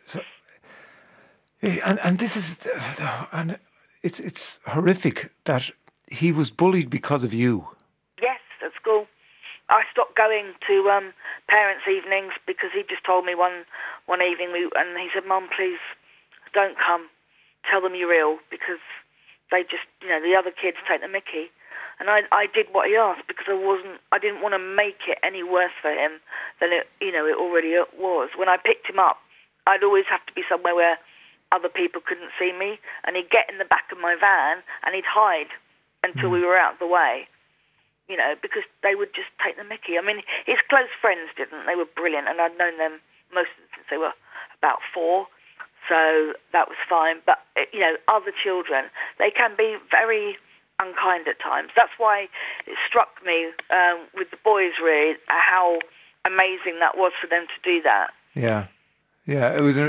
And this is and it's horrific that he was bullied because of you. Yes, at school. I stopped going to parents' evenings because he just told me one evening, and he said, "Mum, please don't come. Tell them you're ill because." They just, the other kids take the mickey. And I did what he asked because I didn't want to make it any worse for him than it already was. When I picked him up, I'd always have to be somewhere where other people couldn't see me, and he'd get in the back of my van and he'd hide until we were out of the way, because they would just take the mickey. I mean, his close friends didn't. They were brilliant, and I'd known them most of them since they were about 4. So that was fine. But, other children, they can be very unkind at times. That's why it struck me with the boys, really, how amazing that was for them to do that. Yeah, it was,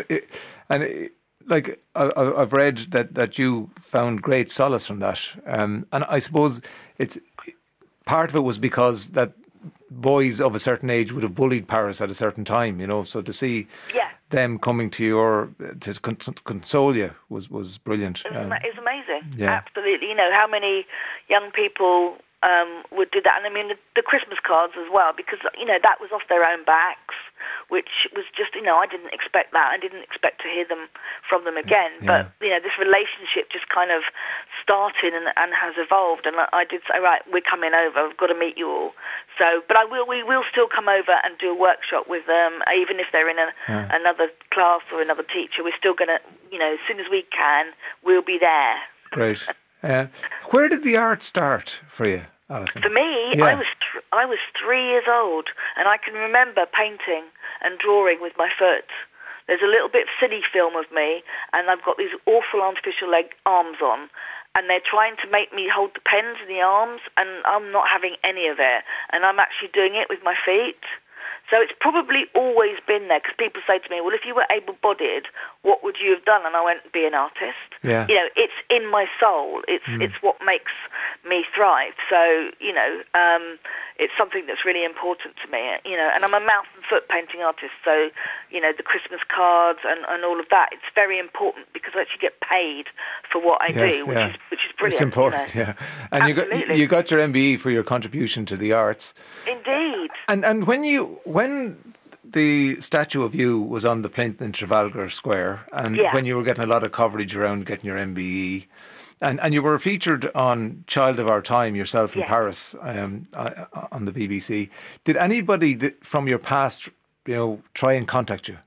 like I've read that you found great solace from that, and I suppose it's part of it was because that boys of a certain age would have bullied Paris at a certain time, you know. So to see them coming to console you was brilliant. It was amazing. Yeah. Absolutely. You know, how many young people would do that, and I mean the Christmas cards as well, because you know that was off their own backs, which was just, you know, I didn't expect that. I didn't expect to hear from them again. Yeah. But you know, this relationship just kind of started and has evolved. And I did say, right, we're coming over. I've got to meet you all. So, but we will still come over and do a workshop with them, even if they're in another class or another teacher. We're still going to, you know, as soon as we can, we'll be there. Great. Where did the art start for you, Alison? For me, I was 3 years old, and I can remember painting and drawing with my foot. There's a little bit of silly film of me, and I've got these awful artificial arms on, and they're trying to make me hold the pens in the arms, and I'm not having any of it, and I'm actually doing it with my feet. So it's probably always been there, because people say to me, well, if you were able-bodied, what would you have done? And I went, be an artist. Yeah. You know, it's in my soul. It's what makes me thrive. So, you know, it's something that's really important to me, you know, and I'm a mouth and foot painting artist. So, you know, the Christmas cards and all of that, it's very important because I actually get paid for what I do, which is brilliant. It's important, you know? And you got your MBE for your contribution to the arts. Indeed. And when the statue of you was on the plinth in Trafalgar Square, and when you were getting a lot of coverage around getting your MBE, and you were featured on Child of Our Time yourself in Paris on the BBC, did anybody from your past, you know, try and contact you?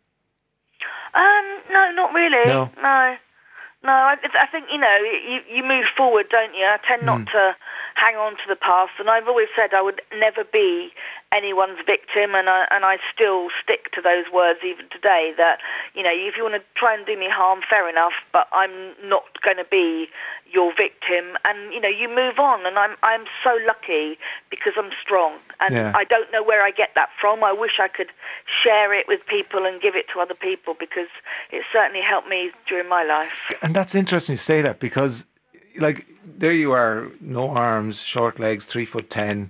No, not really. No. I think, you know, you move forward, don't you? I tend not to hang on to the past, and I've always said I would never be anyone's victim, and I still stick to those words even today, that, you know, if you want to try and do me harm, fair enough, but I'm not going to be your victim, and, you know, you move on, and I'm so lucky because I'm strong, and I don't know where I get that from. I wish I could share it with people and give it to other people, because it certainly helped me during my life. And that's interesting you say that, because, like, there you are, no arms, short legs, 3'10",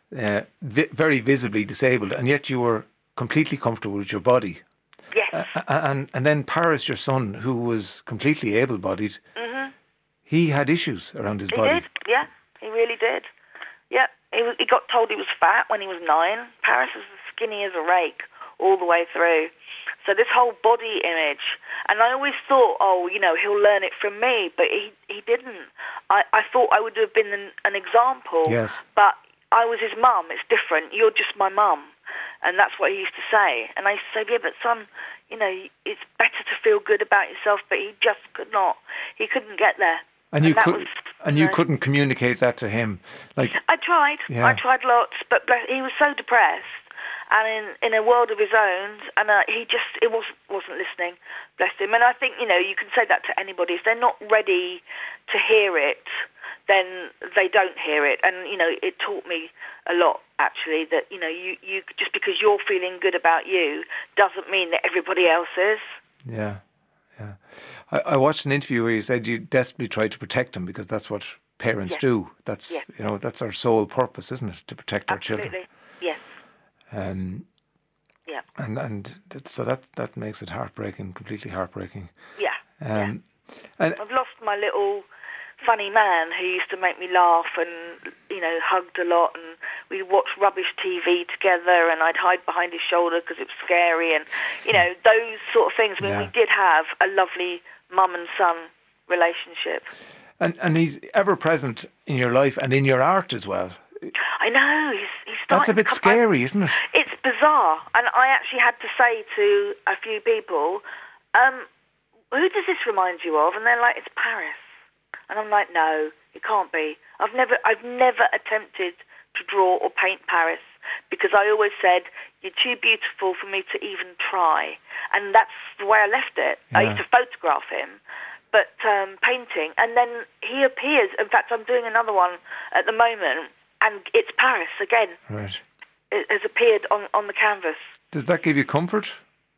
very visibly disabled, and yet you were completely comfortable with your body. Yes. And then Paris, your son, who was completely able-bodied, he had issues around his body. He did, yeah, he really did. Yeah, he got told he was fat when he was 9. Paris was as skinny as a rake all the way through. So this whole body image, and I always thought, oh, you know, he'll learn it from me, but he didn't. I thought I would have been an example, but I was his mum. It's different. You're just my mum. And that's what he used to say. And I used to say, yeah, but son, you know, it's better to feel good about yourself, but he just could not. He couldn't get there. And you couldn't communicate that to him? Like, I tried. Yeah. I tried lots, but he was so depressed and in a world of his own, and it wasn't listening, bless him. And I think, you know, you can say that to anybody. If they're not ready to hear it, then they don't hear it. And, you know, it taught me a lot, actually, that, you know, you just because you're feeling good about you doesn't mean that everybody else is. Yeah. I watched an interview where you said you desperately tried to protect him because that's what parents do. That's you know, that's our sole purpose, isn't it? To protect our children. Yes. And so that makes it heartbreaking, completely heartbreaking. Yeah. And I've lost my little funny man who used to make me laugh and, you know, hugged a lot, and we'd watch rubbish TV together, and I'd hide behind his shoulder because it was scary, and, you know, those sort of things. I mean, we did have a lovely mum and son relationship. And he's ever present in your life and in your art as well. I know. That's a bit scary, isn't it? It's bizarre. And I actually had to say to a few people, who does this remind you of? And they're like, it's Paris. And I'm like, no, it can't be. I've never attempted to draw or paint Paris because I always said, you're too beautiful for me to even try. And that's the way I left it. Yeah. I used to photograph him, but painting. And then he appears. In fact, I'm doing another one at the moment, and it's Paris again. Right. It has appeared on the canvas. Does that give you comfort?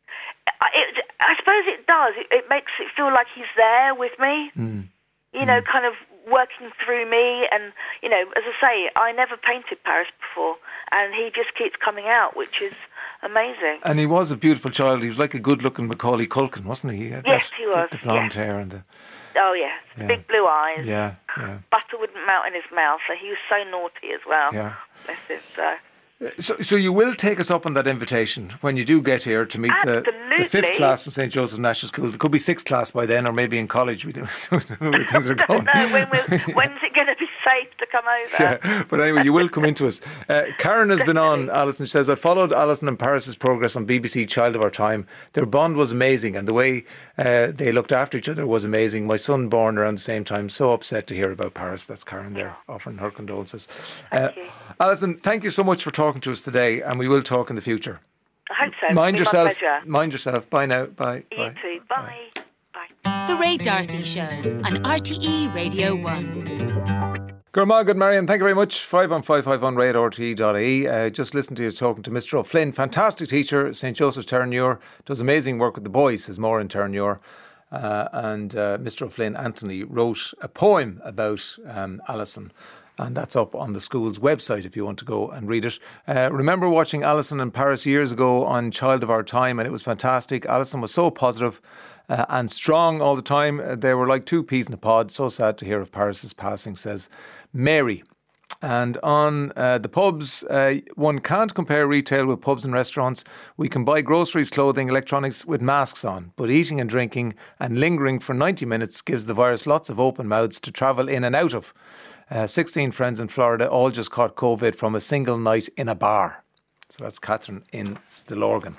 I suppose it does. It makes it feel like he's there with me. You know, kind of working through me. And, you know, as I say, I never painted Paris before, and he just keeps coming out, which is amazing. And he was a beautiful child. He was like a good-looking Macaulay Culkin, wasn't he? Yes, he was. The blonde hair and the... Oh, yes. Yeah. Big blue eyes. Yeah. Butter wouldn't melt in his mouth, so he was so naughty as well. Yeah. Bless him, so... So you will take us up on that invitation when you do get here to meet the 5th class from St. Joseph's National School. There could be 6th class by then, or maybe in college. We don't know where things are going. No, when's it going to be safe to come over? Yeah, but anyway, you will come into us. Karen has been on, Alison. She says, I followed Alison and Paris's progress on BBC Child of Our Time. Their bond was amazing, and the way they looked after each other was amazing. My son born around the same time, so upset to hear about Paris. That's Karen there, offering her condolences. Thank you. Alison, thank you so much for talking to us today, and we will talk in the future. I hope so. Mind It'll be yourself. My pleasure. Mind yourself. Bye now. Bye. You Bye. too. Bye. Bye. The Ray D'Arcy Show on RTE Radio 1. Good Marion, thank you very much. 51551 ray at rte.ie. Just listen to you talking to Mr. O'Flynn, fantastic teacher, St. Joseph's Terranure, does amazing work with the boys, says more in Terranure. And Mr. O'Flynn, Anthony, wrote a poem about Alison. And that's up on the school's website if you want to go and read it. Remember watching Alison in Paris years ago on Child of Our Time, and it was fantastic. Alison was so positive and strong all the time. They were like two peas in a pod. So sad to hear of Paris's passing, says Mary. And on the pubs, one can't compare retail with pubs and restaurants. We can buy groceries, clothing, electronics with masks on, but eating and drinking and lingering for 90 minutes gives the virus lots of open mouths to travel in and out of. 16 friends in Florida all just caught COVID from a single night in a bar. So that's Catherine in Stillorgan.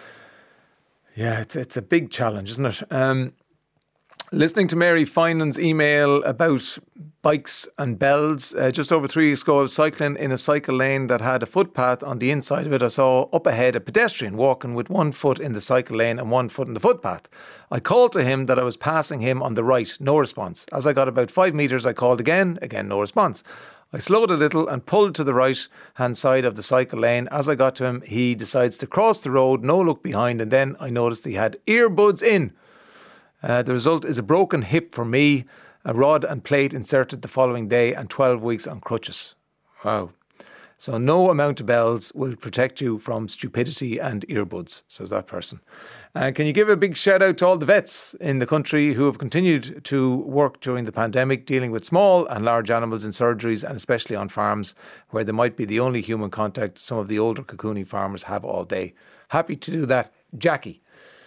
Yeah, it's a big challenge, isn't it? Listening to Mary Finan's email about bikes and bells, just over 3 years ago I was cycling in a cycle lane that had a footpath on the inside of it. I saw up ahead a pedestrian walking with 1 foot in the cycle lane and 1 foot in the footpath. I called to him that I was passing him on the right, no response. As I got about 5 metres I called again, no response. I slowed a little and pulled to the right hand side of the cycle lane. As I got to him, he decides to cross the road, no look behind, and then I noticed he had earbuds in. The result is a broken hip for me, a rod and plate inserted the following day, and 12 weeks on crutches. Wow. So no amount of bells will protect you from stupidity and earbuds, says that person. Can you give a big shout out to all the vets in the country who have continued to work during the pandemic, dealing with small and large animals in surgeries and especially on farms where there might be the only human contact some of the older cocooning farmers have all day. Happy to do that, Jackie.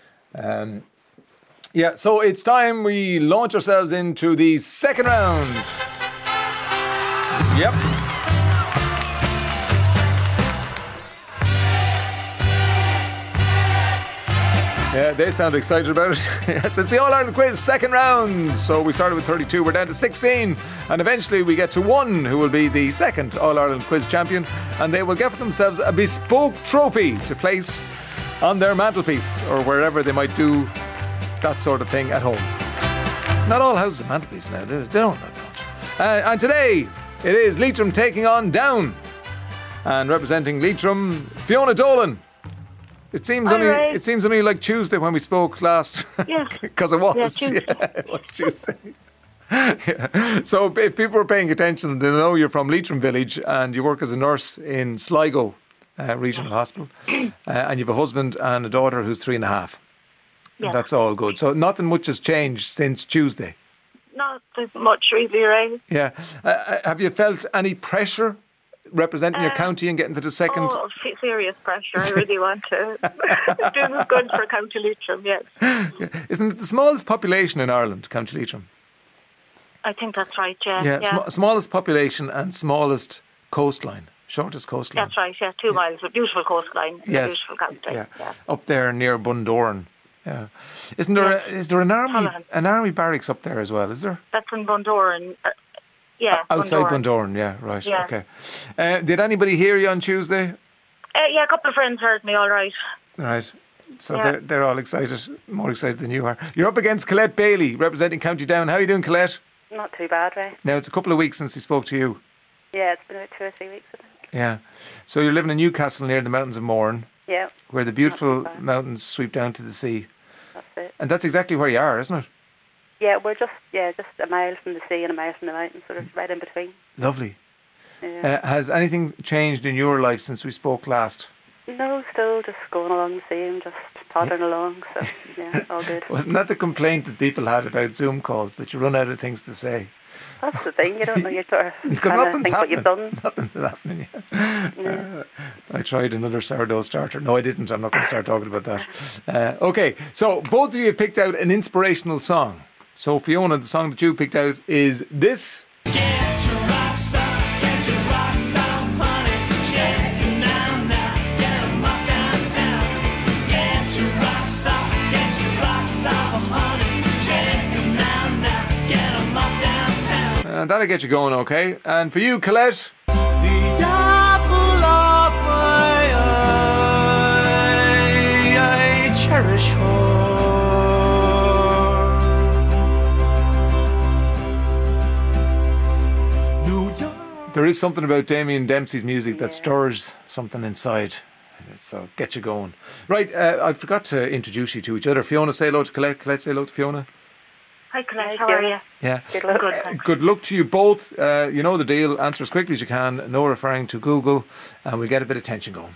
Yeah, so it's time we launch ourselves into the second round. Yep. Yeah, they sound excited about it. Yes, it's the All-Ireland Quiz second round. So we started with 32, we're down to 16. And eventually we get to 1 who will be the second All-Ireland Quiz champion. And they will get for themselves a bespoke trophy to place on their mantelpiece or wherever they might do that sort of thing at home. Not all houses have mantelpieces now. They don't. And today it is Leitrim taking on Down. And representing Leitrim, Fiona Dolan. It seems only like Tuesday when we spoke last. Yes. Because it was. Yeah, Tuesday. Yeah, it was Tuesday. Yeah. So if people are paying attention, they know you're from Leitrim Village and you work as a nurse in Sligo Regional Hospital. And you have a husband and a daughter who's 3.5. Yeah. That's all good. So nothing much has changed since Tuesday. Not much really, right? Yeah. Have you felt any pressure representing your county and getting to the second? Oh, serious pressure. I really want to. Doing good for County Leitrim, yes. Yeah. Isn't it the smallest population in Ireland, County Leitrim? I think that's right, yeah. Yeah, smallest population and smallest coastline. Shortest coastline. That's right, yeah. 2 miles. A beautiful coastline. Yes. A beautiful county. Yeah. Up there near Bundoran. Yeah. Is there an army barracks up there as well, is there? That's in Bundoran. Yeah. Outside Bundoran, yeah, right. Yeah. Okay. Did anybody hear you on Tuesday? Yeah, a couple of friends heard me all right. Right. So Yeah. they're all excited, more excited than you are. You're up against Colette Bailey, representing County Down. How are you doing, Colette? Not too bad, right? Now, it's a couple of weeks since we spoke to you. Yeah, it's been about 2 or 3 weeks, I think. Yeah. So you're living in Newcastle near the mountains of Mourne, Yeah, where the beautiful Not too bad. mountains sweep down to the sea. that's it. And that's exactly where you are, isn't it? Yeah, we're just a mile from the sea and a mile from the mountain, sort of right in between. Lovely. Yeah. Has anything changed in your life since we spoke last? No, still just going along the same, just pottering along. So yeah, all good. Wasn't that the complaint that people had about Zoom calls, that you run out of things to say? That's the thing. You don't know. You're sort of Because trying to nothing's think what you've happening. done. Nothing's happening yet. I tried another sourdough starter. No, I didn't. I'm not going to start talking about that. Okay, so both of you picked out an inspirational song. So Fiona, the song that you picked out is this. And that'll get you going, okay? And for you, Colette? There is something about Damien Dempsey's music that stirs something inside. So get you going. Right, I forgot to introduce you to each other. Fiona, say hello to Colette. Colette, say hello to Fiona. Hi, Colette. How are you? Yeah. Good luck. Good, thanks. Good luck to you both. You know the deal. Answer as quickly as you can. No referring to Google. And we'll get a bit of tension going.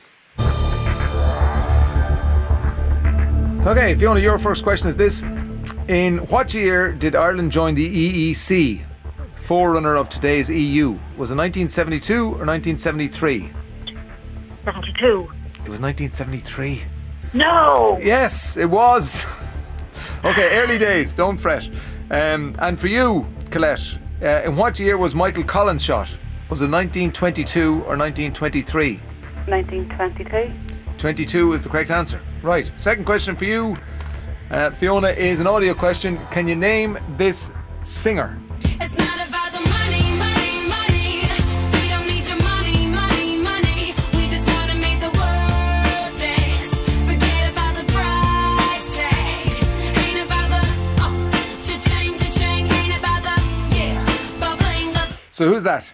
Okay, Fiona, your first question is this. In what year did Ireland join the EEC? Forerunner of today's EU. Was it 1972 or 1973? 72. It was 1973. No! Yes, it was. Okay, early days, don't fret. And for you, Colette, in what year was Michael Collins shot? Was it 1922 or 1923? 1922. 22 is the correct answer. Right, second question for you, Fiona, is an audio question. Can you name this singer? It's not about the money, money, money. We don't need your money, money, money. We just wanna make the world dance. Forget about the price tag. Ain't about the cha-ching. Ain't about the bubbling up. So who's that?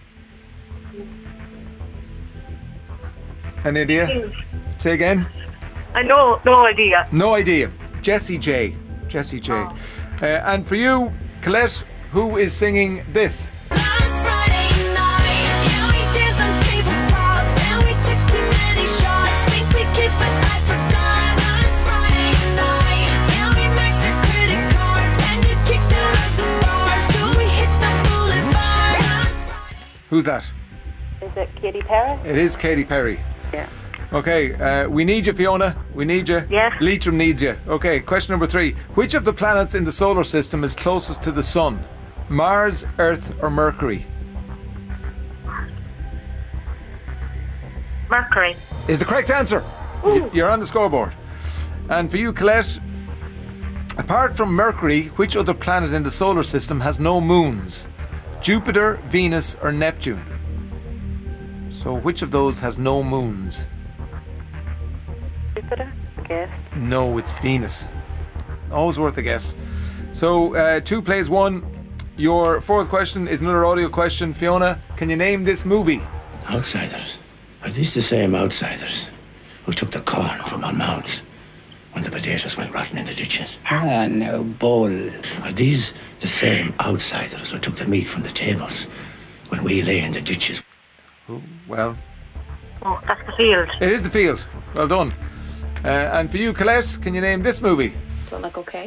Any idea? Say again? I know, no idea. No idea. Jessie J. Jessie J. And for you, Colette, who is singing this? Last Friday night, yeah, we danced on tabletops, and we took too many shots. Think we kissed, but I forgot. Last Friday night, yeah, we maxed our credit cards, and you kicked out of the bar, so we hit the boulevard. Who's that? Is it Katy Perry? It is Katy Perry. Yeah. Okay, we need you, Fiona. We need you. Yes. Leitrim needs you. Okay, question number 3. Which of the planets in the solar system is closest to the Sun? Mars, Earth, or Mercury? Mercury. Is the correct answer. You're on the scoreboard. And for you, Colette, apart from Mercury, which other planet in the solar system has no moons? Jupiter, Venus, or Neptune? So which of those has no moons? Jupiter, I guess. No, it's Venus. Always worth a guess. So 2 plays 1. Your fourth question is another audio question. Fiona, can you name this movie? Outsiders? Are these the same outsiders who took the corn from our mouths when the potatoes went rotten in the ditches? Ah, no, bull. Are these the same outsiders who took the meat from the tables when we lay in the ditches? Well, Oh, that's the field. it is The Field. Well done. And for you, Colette, can you name this movie? Do I look okay?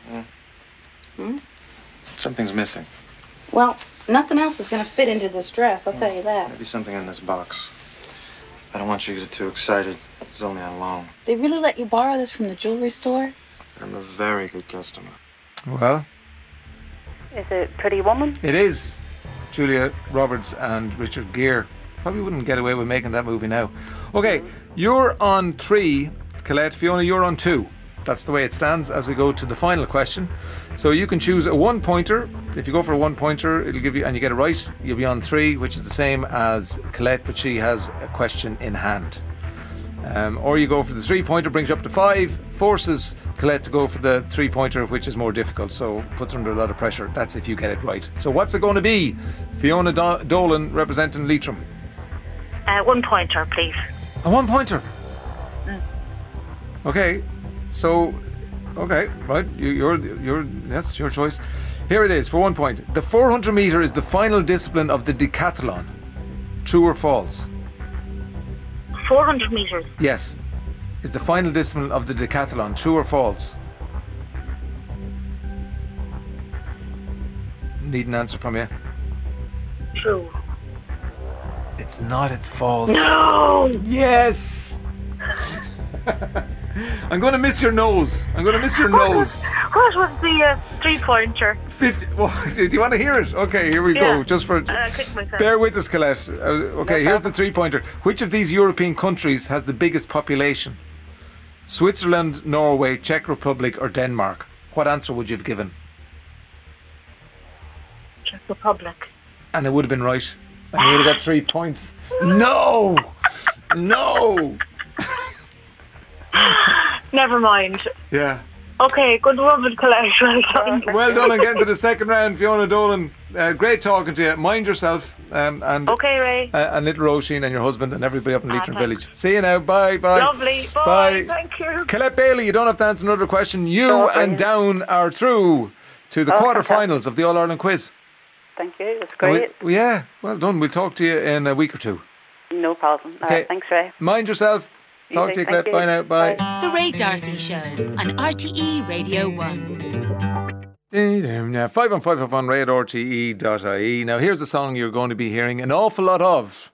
Something's missing. Well, nothing else is going to fit into this dress, I'll tell you that. Maybe something in this box. I don't want you to get too excited. It's only on loan. They really let you borrow this from the jewelry store? I'm a very good customer. Well, Is it Pretty Woman? it is Julia Roberts and Richard Gere. Probably wouldn't get away with making that movie now. Okay, you're on 3, Colette. Fiona, you're on 2. That's the way it stands as we go to the final question. So you can choose a 1-pointer. If you go for a 1-pointer, it'll give you, and you get it right, you'll be on 3, which is the same as Colette, but she has a question in hand. Or you go for the 3-pointer, brings you up to 5, forces Colette to go for the 3-pointer, which is more difficult, so puts her under a lot of pressure. That's if you get it right. So what's it going to be? Fiona Dolan representing Leitrim. 1-pointer, please. A 1-pointer? Okay, so, okay, right, that's your choice. Here it is, for 1 point. The 400 metre is the final discipline of the decathlon. True or false? 400 metres. Yes. Is the final discipline of the decathlon. True or false? Need an answer from you. True. It's not, it's false. No! Yes! I'm going to miss your nose. I'm going to miss your nose. What was the 3-pointer? 50. Oh, do you want to hear it? Okay, here we go. Just for. Bear with us, Colette. Okay, here's the 3-pointer. Which of these European countries has the biggest population? Switzerland, Norway, Czech Republic, or Denmark? What answer would you have given? Czech Republic. And it would have been right. And you would have got 3 points. No! No! Never mind. Yeah. Okay, good woman, Colette. Well done. Well done on getting to the second round, Fiona Dolan. Great talking to you. Mind yourself. And okay, Ray. And little Roisin and your husband and everybody up in Leitrim Village. See you now. Bye. Bye. Lovely. Bye. Thank you. Colette Bailey, you don't have to answer another question. You and Down are through to the quarterfinals of the All Ireland quiz. Thank you. That's great. Yeah, well done. We'll talk to you in a week or two. No problem. Okay. Thanks, Ray. Mind yourself. Talk to you, Colette. Bye now. Bye. The Ray D'Arcy Show on RTE Radio 1. 51551 RTE.ie. Now, here's a song you're going to be hearing an awful lot of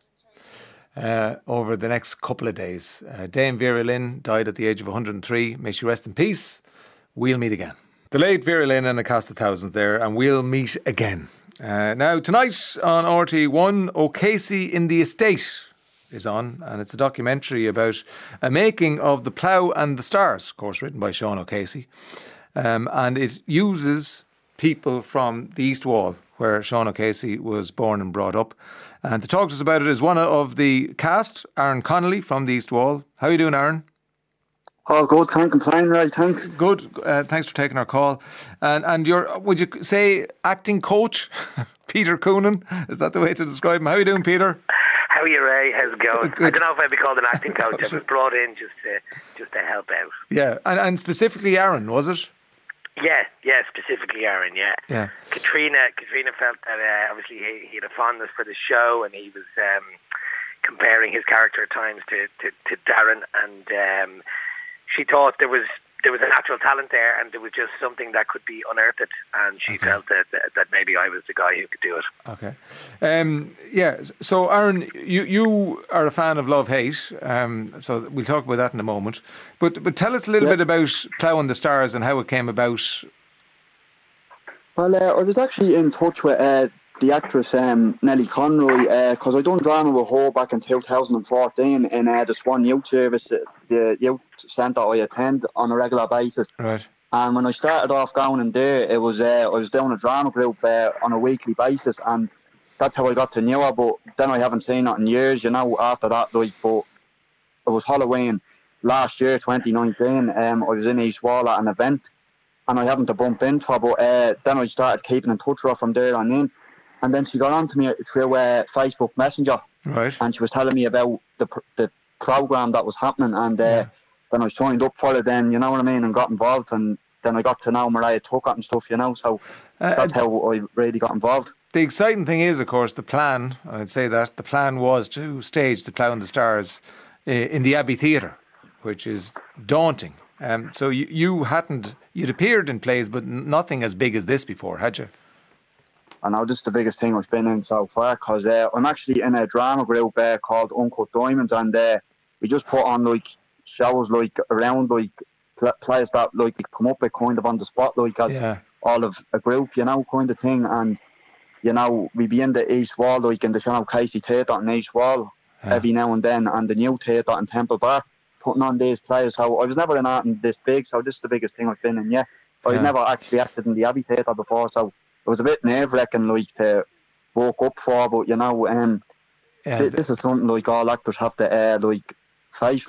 over the next couple of days. Dame Vera Lynn died at the age of 103. May she rest in peace. We'll meet again. The late Vera Lynn and a cast of thousands there, and we'll meet again. Now, tonight on RT1, O'Casey in the Estate is on, and it's a documentary about a making of The Plough and the Stars, of course, written by Sean O'Casey. And it uses people from the East Wall, where Sean O'Casey was born and brought up. And to talk to us about it is one of the cast, Aaron Connolly from the East Wall. How are you doing, Aaron? Oh, good. Can't complain, right? Thanks. Good. Thanks for taking our call. And you're, would you say, acting coach, Peter Coonan? Is that the way to describe him? How are you doing, Peter? How are you, Ray? How's it going? I don't know if I'd be called an acting coach. I was brought in just to help out. Yeah, and specifically Aaron, was it? Yeah, specifically Aaron, yeah. Yeah. Katrina felt that obviously he had a fondness for the show, and he was comparing his character at times to Darren, and she thought there was a natural talent there, and there was just something that could be unearthed, and she felt that maybe I was the guy who could do it. Okay. Yeah, so Aaron, you are a fan of Love Hate, so we'll talk about that in a moment. But tell us a little bit about Plough and the Stars and how it came about. Well, I was actually in touch with the actress Nellie Conroy, because I done drama with her back in 2014 in the Swan Youth Service, the youth centre I attend on a regular basis. Right. And when I started off going in there, it was I was doing a drama group on a weekly basis, and that's how I got to know her. But then I haven't seen her in years, after that. But it was Halloween last year, 2019. I was in East Wall at an event, and I happened to bump into her. But then I started keeping in touch with her from there on in. And then she got on to me through Facebook Messenger. Right. And she was telling me about the programme that was happening. And then I signed up for it then, you know what I mean, and got involved. And then I got to know Mariah Tuckett and stuff, so that's how I really got involved. The exciting thing is, of course, the plan, I'd say that, the plan was to stage The Plough and the Stars in the Abbey Theatre, which is daunting. So you'd appeared in plays, but nothing as big as this before, had you? I know this is the biggest thing I've been in so far, because I'm actually in a drama group called Uncut Diamonds, and we just put on shows around players that come up with kind of on the spot as all of a group, kind of thing. And we be in the East Wall, in the Sean O'Casey Theatre in East Wall every now and then, and the new theatre in Temple Bar, putting on these players. So I was never in anything this big, so this is the biggest thing I've been in. I'd never actually acted in the Abbey Theatre before, so it was a bit nerve-wracking to walk up for, but this is something all actors have to face,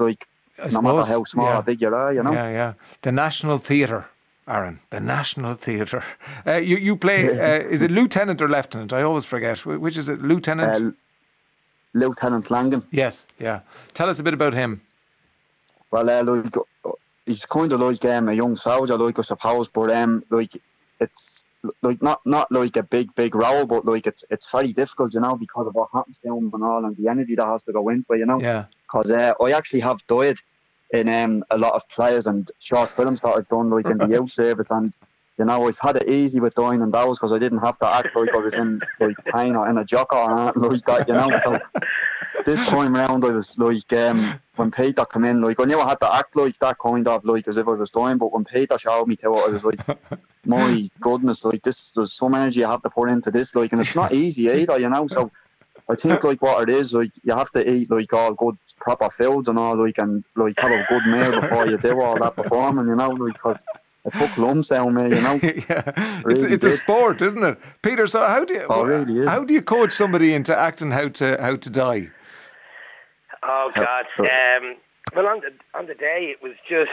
no matter suppose, how small yeah. or big you are, you know. Yeah. The National Theatre, Aaron. The National Theatre. You play, is it Lieutenant or Lieutenant? I always forget. Which is it, Lieutenant? Lieutenant Langan. Yes, yeah. Tell us a bit about him. Well, like, he's kind of like a young soldier, like, I suppose, but like, it's like not like a big role, but like it's very difficult, you know, because of what happens to him and all, and the energy that has to go into it, you know. Yeah. Because I actually have died in a lot of plays and short films that I've done, like in the youth service, and you know, I've had it easy with dying in those because I didn't have to act like I was in like pain or in a jock or anything like that, you know. So this time round, I was like, when Peter came in, like, I knew I had to act like that, kind of like as if I was dying, but when Peter showed me to it, I was like, my goodness, like, there's some energy I have to put into this, like, and it's not easy either, you know. So I think, like, what it is, like, you have to eat, like, all good, proper foods and all, like, and, like, have a good meal before you do all that performing, you know, like, because it took lumps down me, you know. Yeah. Really it's a sport, isn't it? Peter, so how do you, really is. how do you coach somebody into acting how to die? Oh God! Well, on the day it was just,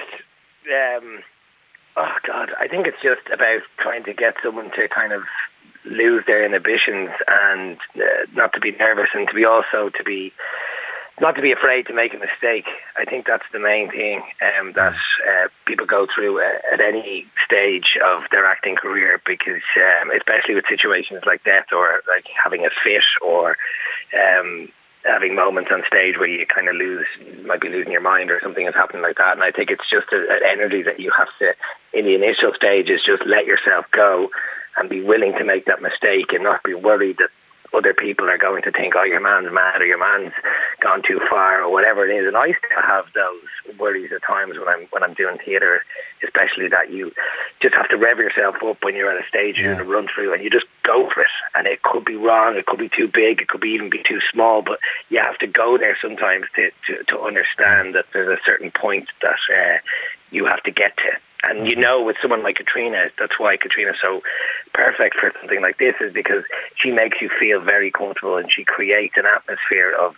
oh God! I think it's just about trying to get someone to kind of lose their inhibitions and not to be nervous, and to be not to be afraid to make a mistake. I think that's the main thing that people go through at any stage of their acting career, because especially with situations like death or like having a fit or having moments on stage where you kind of might be losing your mind or something is happening like that. And I think it's just an energy that you have to, in the initial stages, just let yourself go and be willing to make that mistake and not be worried that other people are going to think, oh, your man's mad or your man's gone too far or whatever it is. And I still have those worries at times when I'm doing theatre, especially that you just have to rev yourself up when you're on a stage, you're in a run through, and you just go for it. And it could be wrong, it could be too big, it could be even be too small, but you have to go there sometimes to understand that there's a certain point that you have to get to. And you know, with someone like Katrina, that's why Katrina's so perfect for something like this, is because she makes you feel very comfortable and she creates an atmosphere of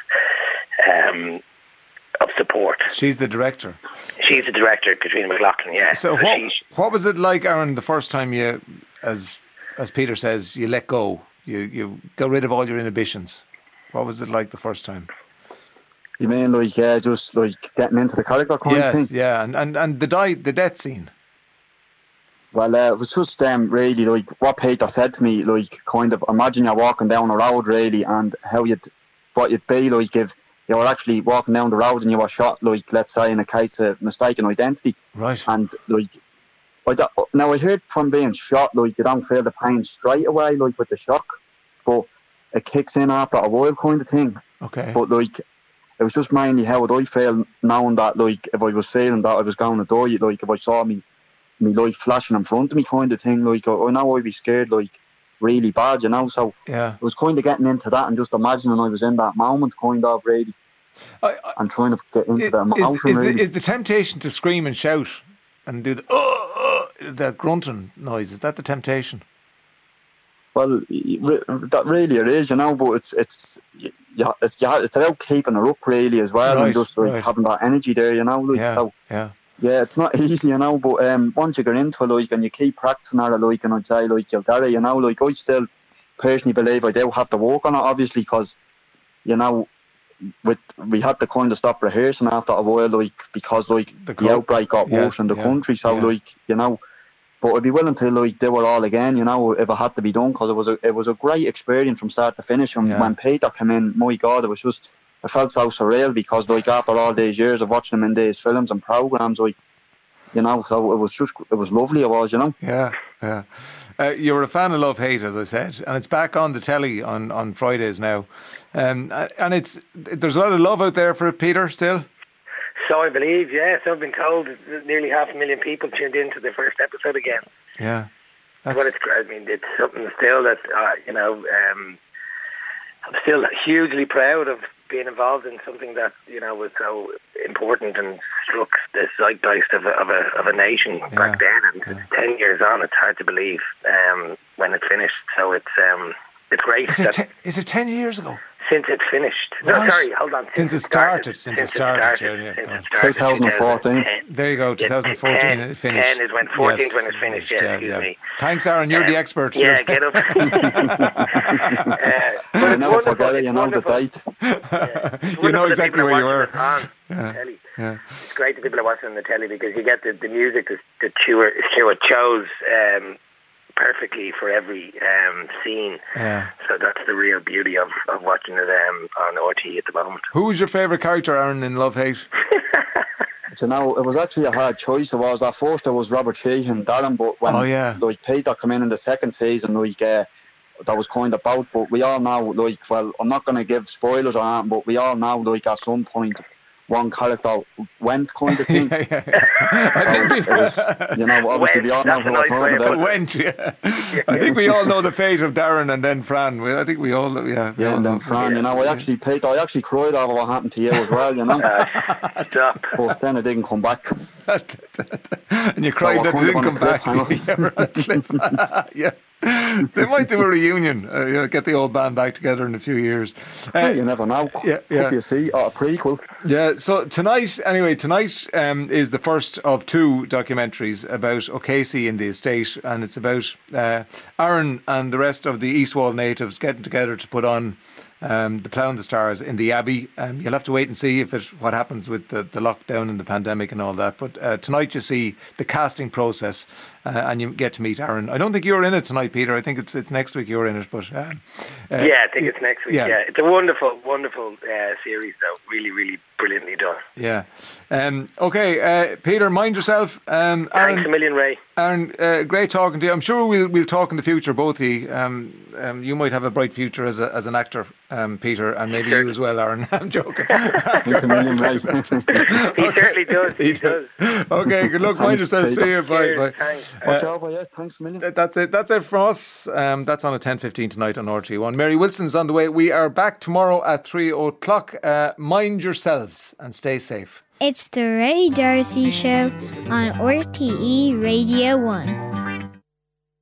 support. She's the director. She's the director, Katrina McLaughlin, yeah. So what was it like, Aaron, the first time you, as Peter says, you let go, you got rid of all your inhibitions? What was it like the first time? You mean like just like getting into the character kind of thing? Yeah, and the death scene. Well, it was just really like what Peter said to me, like kind of imagine you're walking down a road really, and what you'd be like if you were actually walking down the road and you were shot, like let's say in a case of mistaken identity. Right. And like now I heard from being shot, like you don't feel the pain straight away, like with the shock, but it kicks in after a while kind of thing. Okay. But like, it was just mainly how would I feel knowing that, like, if I was feeling that I was going to die, like, if I saw me life flashing in front of me kind of thing, like, I know I'd be scared, like, really bad, you know, so yeah. I was kind of getting into that and just imagining I was in that moment, kind of, really, and trying to get into the emotion, really. Is the temptation to scream and shout and do the grunting noise, is that the temptation? Well, that really it is, you know, but it's about keeping it up really as well, and just like having that energy there, you know, like yeah, it's not easy, you know, but once you get into it, like, and you keep practicing at it, like, and I'd say, like, you'll get it, you know, like, I still personally believe I do have to work on it, obviously, because, you know, we had to kind of stop rehearsing after a while, like, because, like, the outbreak got worse in the country, so, like, you know, but I'd be willing to, like, do it all again, you know, if it had to be done, because it was a great experience from start to finish. And when Peter came in, my God, it felt so surreal, because, like, after all these years of watching him in these films and programmes, like, you know, so it was lovely, it was, you know. Yeah. You're a fan of Love Hate, as I said, and it's back on the telly on Fridays now. And there's a lot of love out there for it, Peter, still. So I believe, yes. I've been told nearly 500,000 people tuned into the first episode again. Yeah. But it's great. I mean, it's something still that, you know, I'm still hugely proud of being involved in something that, you know, was so important and struck the zeitgeist of a nation back then. And 10 years on, it's hard to believe when it finished. So it's great. Is it 10 years ago? Since it's finished. No, What? sorry, hold on. Since it started. Since it started. Yeah. Since it started. 2014. There you go, 2014 it finished. 10 is when 14 Yes. is when it's finished, yeah, excuse me. Thanks, Aaron, you're the expert. Yeah, You're- get up. I never forget it, you know the date. You know exactly where you were. Yeah. Telly. Yeah. It's great that people are watching on the telly because you get the music that Stuart chose perfectly for every scene. Yeah. So that's the real beauty of watching it on RT at the moment. Who's your favourite character, Aaron, in Love Hate? You know, it was actually a hard choice. It was at first it was Robert Sheehan, Darren, but when like Peter came in the second season, like that was kind of both. But we all know, like, well, I'm not going to give spoilers or anything, but we all know, like, at some point one character went, kind of thing. I think it was, you know, obviously we all know who I'm talking about. Went, yeah. I think we all know the fate of Darren and then Fran. I think we all, Yeah, and then Fran, you know, I actually cried over what happened to you as well, you know. Stop. But then it didn't come back. And you cried that it didn't come back. Yeah. They might do a reunion, get the old band back together in a few years. You never know. Could be a prequel. Yeah, so tonight is the first of two documentaries about O'Casey in the estate, and it's about Aaron and the rest of the East Wall natives getting together to put on the Plough and the Stars in the Abbey. You'll have to wait and see what happens with the lockdown and the pandemic and all that. But tonight you see the casting process and you get to meet Aaron. I don't think you're in it tonight, Peter. I think it's next week you're in it. But yeah, I think it's next week. Yeah, it's a wonderful series, though. Really, really brilliantly done. Yeah. Okay, Peter, mind yourself. Aaron, Thanks a million, Ray. Aaron, great talking to you. I'm sure we'll talk in the future, both of you. You might have a bright future as an actor, Peter, and maybe you as well, Aaron. I'm joking. Thanks a million, Ray. He certainly does. He does. Okay, good luck. Mind yourself. See you. Bye. Bye. Thanks. Watch over, yeah. Thanks a million. That's it from us. That's on at 10:15 tonight on RT1. Mary Wilson's on the way. We are back tomorrow at 3 o'clock. Mind yourselves and stay safe. It's the Ray Darcy Show on RTE Radio 1.